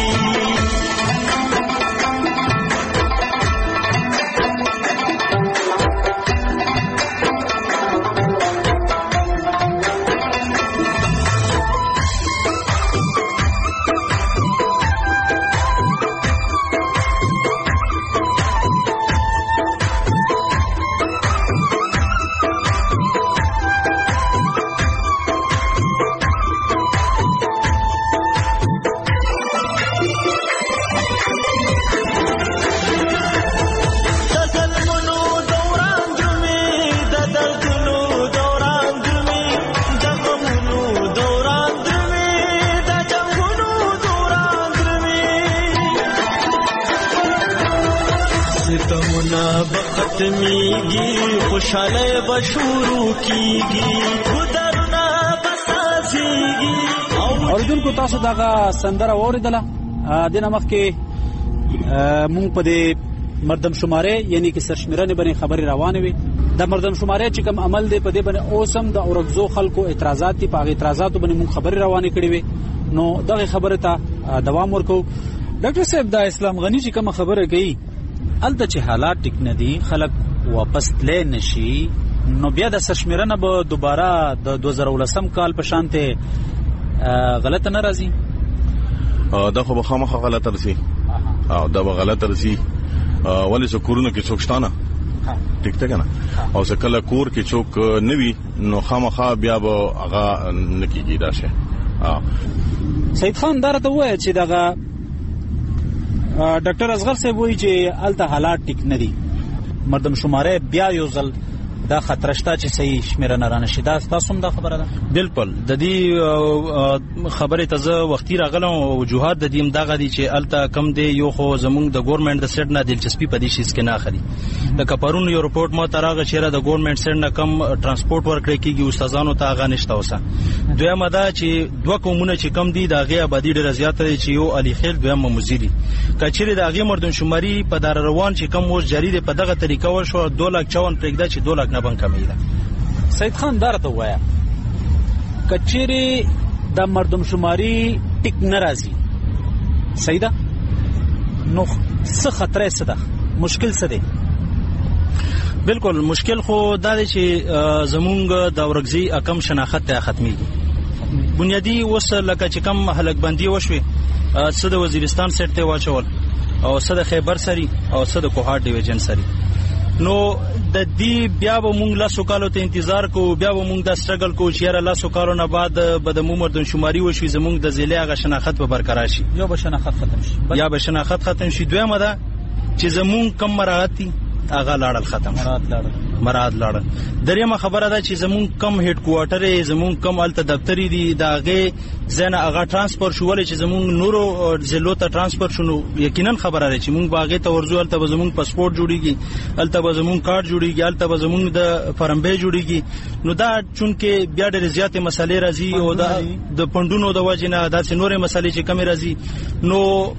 بختمیږي خوشاله بشورو کیږي ګودرونه بسازيږي. اوریدونکو تاسو دغه سندره اوریدله. دنه مخکې مونږ په دې مردم شماره یعنی کې سرشمیرنه باندې خبري روانه وي. د مردم شماره چې کوم عمل دی په دې باندې اوسم د اورګزو خلکو اعتراضات دي. په اعتراضاتو باندې مونږ خبري روانه کړې وي. نو دغه خبره ته دوام ورکو. ډاکټر صاحب د اسلام غنی چې کوم خبره کوي الته چې حالات ټیک نه دي خلک واپس تلې نشي نو بیا د سرشمیرنه به دوباره د 2019 کال په شانته غلط نه راځي. دا خو به خامخا غلط رسی او دا به غلط رسی ولی څو کورونه کې څوک شتانه ټیک ټاک نه او څه کله کور کې څوک نوي نو خامخا بیا به هغه نکیږي راشه. سید خان درته وایي چې دغه ډاکټر اصغر صاحب وایي چې الته حالات ټیک نه دي مردم شماره بیا یو ځل دا خطر شته چې صحیح شمیرنه رانه شي. دا تاسو هم دا خبره ده؟ بالکل د دې خبره ته زه وختي راغلم او وجوهات د دې دغه دي چې الته کم دی. یو خو زمونږ د ګورنمنت د سټ نه دلچسپي په دې شي کې نه اخلي. د کپارون یو رپورټ ما تراغه چیرې د ګورنمنت سټ نه کم ترانسپورت ورکړي کیږي استادانو ته هغه نشته اوسه. دویمه دا چې دوه قومونه چې کم دي د هغه آبادی ډېر زیات دي چې یو علي خیل دویمه مزيري کچېره د هغه مردم شماري په دار روان چې کم اوس جاری دی په دغه طریقه وشو 254 پرېږده چې 2 نه بن کمی ده. سید خان درته وایا کچېره د مردم شماري ټیک ناراضي صحیح ده نو څه خطر څه ده مشکل څه ده؟ بالکل مشکل خو دا دی چې زمونږ د اورګزي اکم شناخت ته ختميږي. بنیادی وس لکه چې کم هلک بندي وشوي څه د وزیرستان سټ ته واچول او څه د خیبر سری او څه د کوهاټ ډیویژن سری. نو د دې بیا به مونږ لا سوکالو ته انتظار کو بیا به مونږ د سټرګل کو چې را لا سوکالو نه بعد به د مردم شماري وشوي زمونږ د ضلع غ شناخت به برقرار شي یا به شناخت ختم شي یا به شناخت ختم شي. دویمه ده چې زمونږ کم مراعاتي هغه لاړل ختم مراد لاړل. دریمه خبره ده چې زمون کم هډ کوارټر زمون کم الته دفتری دي داغه زنه هغه ترانسفر شول چې زمون نورو ضلعو ته ترانسفر شونو یقینا خبره ده چې مونږ باغه ته ورزو الته به زمون پاسپورت جوړیږي الته به زمون کارت جوړیږي الته به زمون د فرمبه جوړیږي. نو دا چونکه بیا ډېر زیاتې مسلې راځي او د پندونو د وجنه داسې نورې مسلې چې کم راځي نو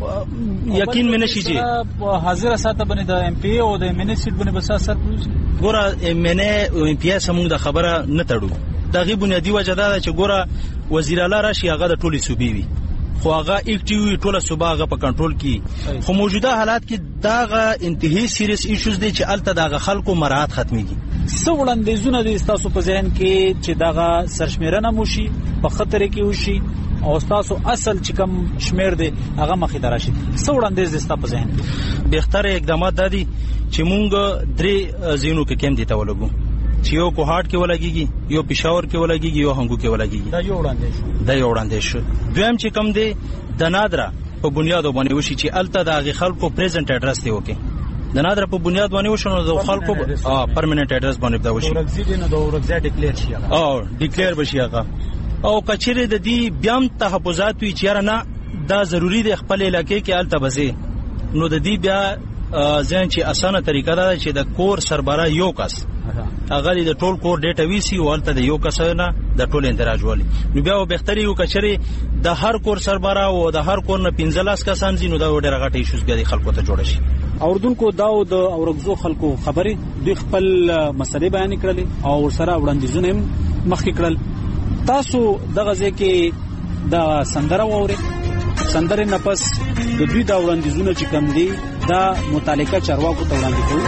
یقین مې نشي چې حاضر ساته باندې د ام پی او د منیسټ باندې بس اثر پروژه ګوره منه او ام پی اس موږ د خبره نه تړو. دا غي بنیادی وجه ده چې ګوره وزیر اعلی راشي هغه د ټولي صوبې وي خو هغه اکټیوي ټوله صوبه هغه په کنټرول کې خو موجوده حالات کې داغه انتهایی سیریس ایشوز دي چې الته داغه خلکو مراحت ختميږي. څو وړاندیزونه دي تاسو په ذهن کې چې داغه سرشمیرنه موشي په خطر کې وشي او تاسو اصل چې کم شمیر دي هغه مخې ته راشي څو وړاندیز دي تاسو په ذهن کې؟ بهتره اقدامات دي چې مونږ درې زینو کې کم دي ته ولګو چې یو کوهاټ کې ولګيږي یو پېښور کې ولګيږي یو هنګو کې ولګيږي. دا یو وړاندیز دویم چې کم دي د نادرا په بنیاد باندې وشي چې الته د خلکو پریزنت اډرس دی وکي د نادرا په بنیاد باندې وشنو د خلکو پرمننت اډرس باندې دا وشي اورګزي ډیکلیئر شي او ډیکلیئر بشي هغه او کچېره د دې بیام تحفظات وی چیرې نه دا ضروری دی خپل علاقې کې الته بزي نو د دې بیا ځین چې اسانه طریقه ده چې د کور سربره یو کس هغه د ټول کور ډیټا ویسی او الته د یو کس نه د ټول اندراج والی نو بیا بهتري یو کچري د هر کور سربره او د هر کور نه 15 کسان زینو دا ډېر غټ ایشوز بیا د خلکو ته جوړ شي. اوردونکو داو د اورګزو خلکو خبرې د خپل مسلې بیان کړلې او ورسره وړاندیزونه مخکې کړل. تاسو دغه ځکه د سندره ووري سندره نه پس د دوی دا وړاندیزونه چې کم دي دا متعلقه چارواکو ته وړاندې کوي.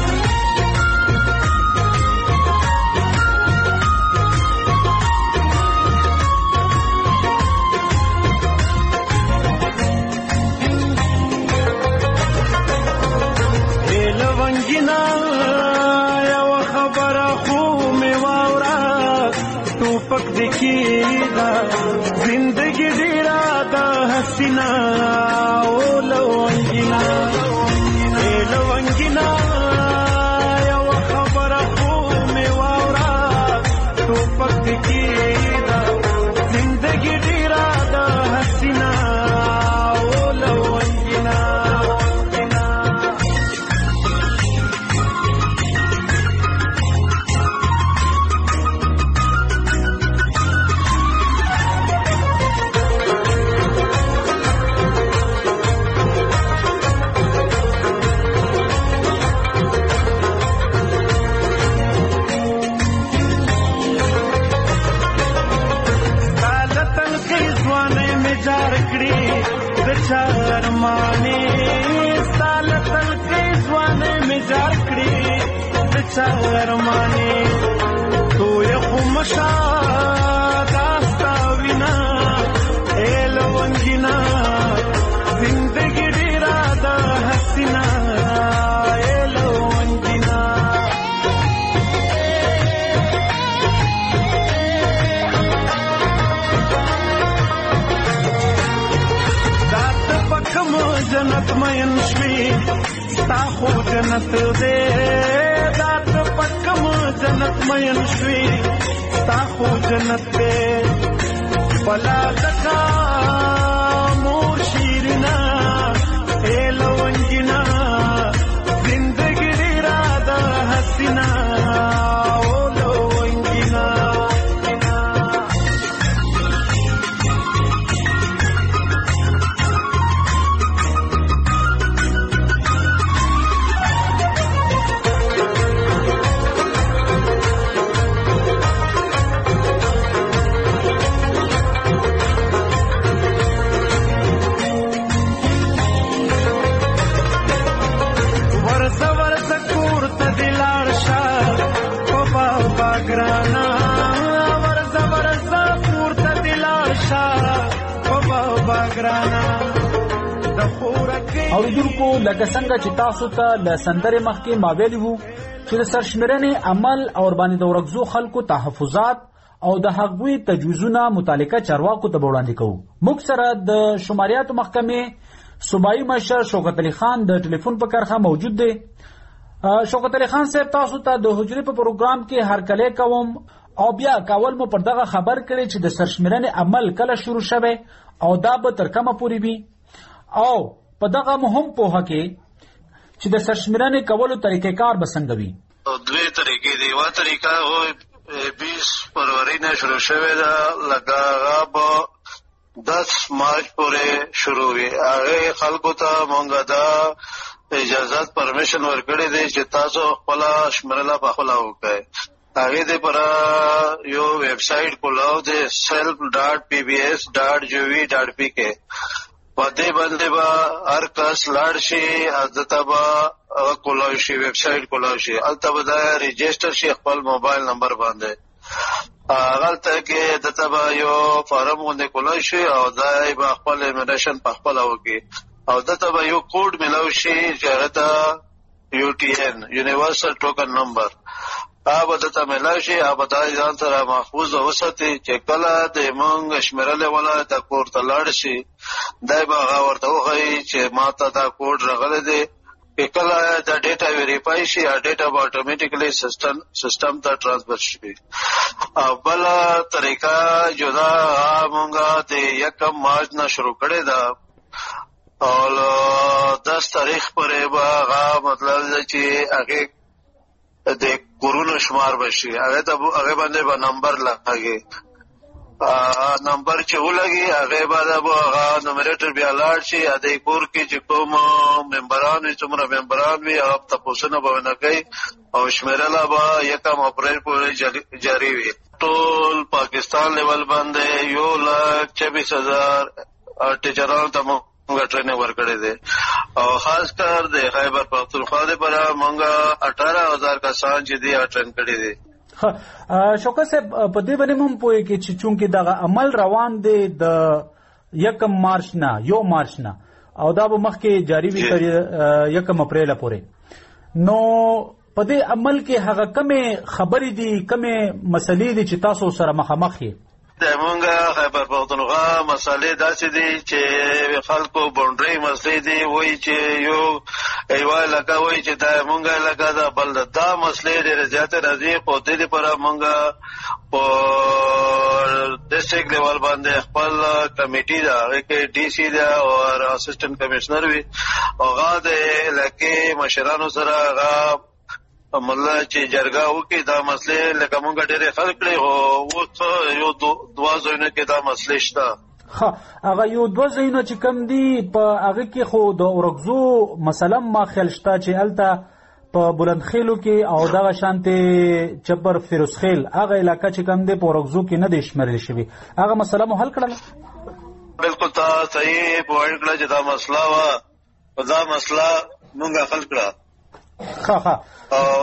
زندگی ډیرا د حسینا او لونګینا لونګینا یو خبره خو می واورا تو پک کی دا زندگی ډیرا د حسینا او لونګینا شهرمانه تو یې خمشا داستا وینا ایلونګینا زندگی ډیرا د حسینا ایلونګینا دات پکم جنت مین شوی ستا خو جنت دې دات پکم جنت مین شوی ستا خو جنت دې بلا لکا مور شیرنا ایلونګینا زندگی ډیرا د حسینا اولونګینا اوریدونکو لکه څنګه چې تاسو ته ل سندره مخکې ما ویلي وو چې د سرشمېرنې عمل او باندې د ورغزو خلکو تحفظات او د حقوقي تجویزونه متعلقه چارواکو ته وړاندې کوو. موږ سره د شماریاتو محکمې صوبایي مشر شوکت علي خان د ټلیفون په کرخه موجود دی. شوکت علي خان صاحب تاسو ته د حجرې په پروګرام کې هرکلی کوم او بیا کاول مو پر دغه خبر کړي چې د سرشمېرنې عمل کله شروع شوه او دا به تر کومه پورې وي او په دغه مهم پوهه کې چې د سرشمېرنې کولو طریقې کار به څنګه وي. دوی طریقې دی. یوه طریقه 20 فروری نه شروع شوې ده لکه هغه به 10 مارچ پورې شروع وي. هغې خلکو ته مونږ دا اجازت پرمیشن ورکړی دی چې تاسو خپله شمېرله پخپله وکړئ. هغې دپاره یو ویب سایټ کولاو دی self.pbs.gov.pk په دې باندې به هر کس لاړ شي هلته به کولاو شي ویب سایټ کولاو شي هلته به دا رجسټر شي خپل موبایل نمبر باندې هلته کې دته به یو فارم غوندې کولاو شي او دا به خپل امیډیشن په خپله وکړي او دته به یو کوډ میلاو شي چې هغه ته UTN یونیورسل ټوکن نمبر هغه دته میلاو شي هغه دا ځان سره محفوظ وساتي چې کله د مونږ شمېرلې ولایت کور ته لاړ شي دی به هغه ورته وښایي چې ما ته دا کوډ راغلی دی چې کله دا ډیټا ویریفای شي ډیټا به اټومیټیکلی سیسټم ته ټرانسفر شي. بله طریقه جدا مونږ د 1 مارچ نه شروع کړې ده او 10 تاریخ پورې به هغه مطلب دی چې هغې د کورونو شمار بشي هغه باندې به نمبر لګي نمبر چې ولګي هغه باندې به هغه نومریټر بیا لاړ شي د کور کې چې کوم ممبران وي څومره ممبران وي هغه تاسو نه به نه کوي او شمیرله به 1 اپریل پورې جاری وي. ټول پاکستان لیول باندې 1,24,000 ټیچرانو ته مونږ ټریننګ ورکړی دی او خاص کر د خیبر پختونخوا لپاره مونږ 18,000 کسان چې دی ټرین کړی دی. شوکت صاحب په دې باندې هم پوهې کې چې چونکې دغه عمل روان دی د 1 مارچ نه او دا به مخکې جاری وي تر 1 اپریل پورې نو په دې عمل کې هغه کمې خبرې دي کمې مسلې دي چې تاسو سره مخامخ یې د مونږ خیبر پختونخوا مسالې داسې دي چې خلکو باونډري مسلې دي وایي چې یو علاقه وایي چې دا مونږ علاقه ده بل دا مسلې ډېرې زیاتې راځي خو دې لپاره مونږ په ډسټرکټ لیول باندې خپل کمیټي ده هغې کې DC ده او اسسټنټ کمشنر وي هغه د علاقې مشرانو سره هغه مله چې جرګه وکړي دا مسلې لکه مونږ ډېرې حل کړې خو اوس یو 2 ځایونو کې دا مسلې شته. هغه یو 2 ځایونه چې کم دي په هغه کې خو د اورګزو مثلا ما خیال شته چې هلته په بلندخیلو کې او دغه شانتې چبر فیروزخیل هغه علاقه چې کم دی په اورګزو کې نه دی شمیرل شوي هغه مسله مو حل کړله؟ بالکل تا صحیح پوینټ کړه چې دا مسله وه دا مسله مونږ حل کړه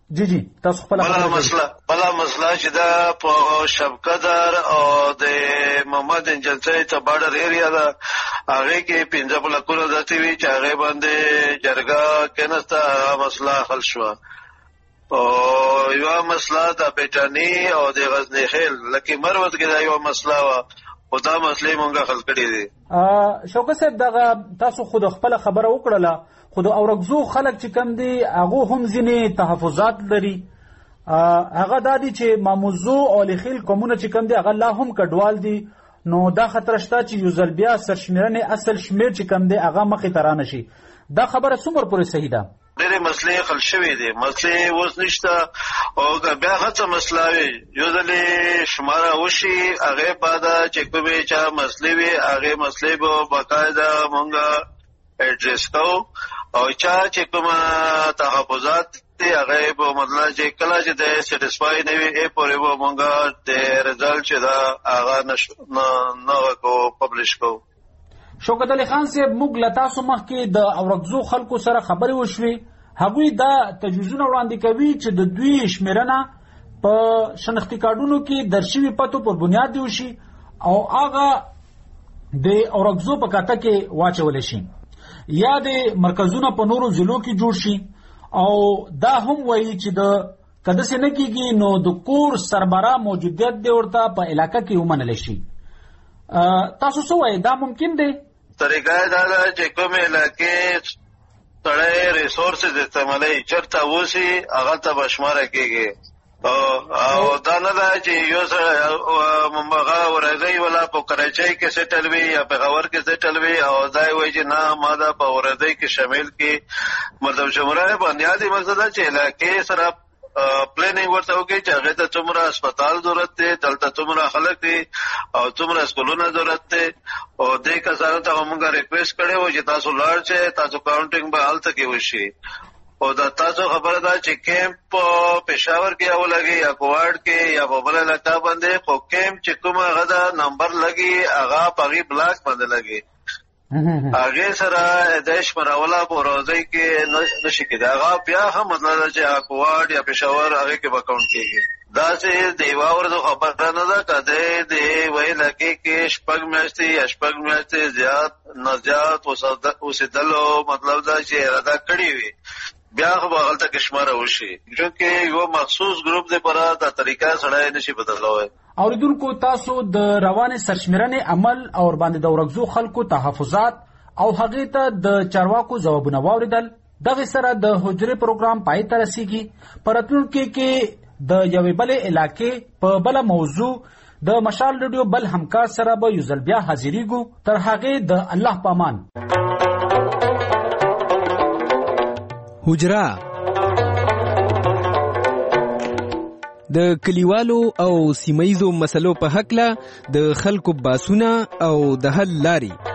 جی تاسو خپل بلا مسله چې دا په شبقدر او د محمد انجلسي ته بارډر ایریا دا هغه کې 15 لکونه دتی وی چې هغه باندې جرګه کېنسته مسله حل شو او یو مسله د بیٹانی او د غزنی خیل لکه مروت کې دا یو مسله وا خدا مسلې مونږه حل کړې دي شوکت صاحب دا تاسو خود خپل خبره وکړه خود اورګزو خلک چې کم دي هغه هم ځینې تحفظات لري هغه دادی چې ماموزو او لخیل کومونه چې کم دي هغه لا هم کډوال دي نو دا خطر شته چې یو ځل بیا سرشمیرنه اصل شمیر چې کم دي هغه مخې ترانه شي دا خبره څومره پورې صحیح ده ډېرې مسلې حل شوې دي مسلې اوس نشته او بیا هڅه مسله وي یو ځل شماره وشي هغه بعد چې کومې چا مسلې وي هغه مسلې به باقاعده مونږه اډریس کوو او چا چې کومه تحفظات دي هغه به مطلب چې کله چې د سټیسفای نه وي پورې به مونږه د ریزلټ چې دا هغه نه کو پبلش کوو شوکت علي خان صاحب موږ له تاسو مخکې د اورګزو خلکو سره خبرې وشوې هغوی دا تجویزونه وړاندې کوي چې د دوی شمیرنه په شناختي کارډونو کې درشوي پتو پر بنیاد دی وشي او هغه د اورګزو په کاته کې واچول شي یا د مرکزونو په نورو ضلعو کې جوړ شي او دا هم وایي چې د کده څه نه کیږي نو د کور سربره موجودیت دی ورته په علاقه کې ومنل شي تاسو څه وایي دا ممکن دی طریقه دا ده چې کوم علاقې سړی ریسورسز استعمالوي چېرته اوسي هغه ته به شماره کېږي او دا نه ده چې یو هغه ورځی ولا په کراچۍ کې سیټل وي یا پېښور کې سیټل وي او دا وایي چې نه ما دا په ورځی کې شامل کې مطلب شماره بنیادي مقصد ده چې علاقې سره پلانینګ ورته وکړي چې هغه ته څومره هسپتال ضرورت دی دلته څومره خلک دي او څومره سکولونه ضرورت دی او دې کسانو ته موږ ریکویسټ کړی و چې تاسو لاړ شئ تاسو کاونټینګ به هلته کې وشي او دا تاسو خبره ده چې کیمپ پېښور کې او لګي یا کوواډ کې یا په بل علاقه باندې خو کیمپ چې کومه غدا نمبر لګي هغه پغي بلاک باندې لګي هغه سره دیش مراوله په روزي کې نشي کېدا هغه بیا هم مطلب چې کوواډ یا پېښور هغه کې اکاونټ کېږي دا چې دیوا ورته خبره نه ده کده دی وای لکه کې شپږ میاشتې زیات اوسېدلو مطلب دا چې اراده کړی وي بیا خو هغه ته شماره وشي چې یو مخصوص ګروپ دی پر دا طریقه سره نشي بدلوي اوریدونکو تاسو د روانې سرشمیرنې عمل او باندې د اورګزو خلکو تحفظات او هغه ته د چارواکو ځوابونه واوریدل دغه سره د حجره پروګرام پای ته رسیږي پرتلونکو کې د یوې بلې علاقې په بل موضوع د مشال ریډیو بل همکار سره به یو ځل بیا حاضرېږو تر هغه د الله پامان حجره د کلیوالو او سیمایزو مسلو په حق له د خلکو باسونه او د حل لاري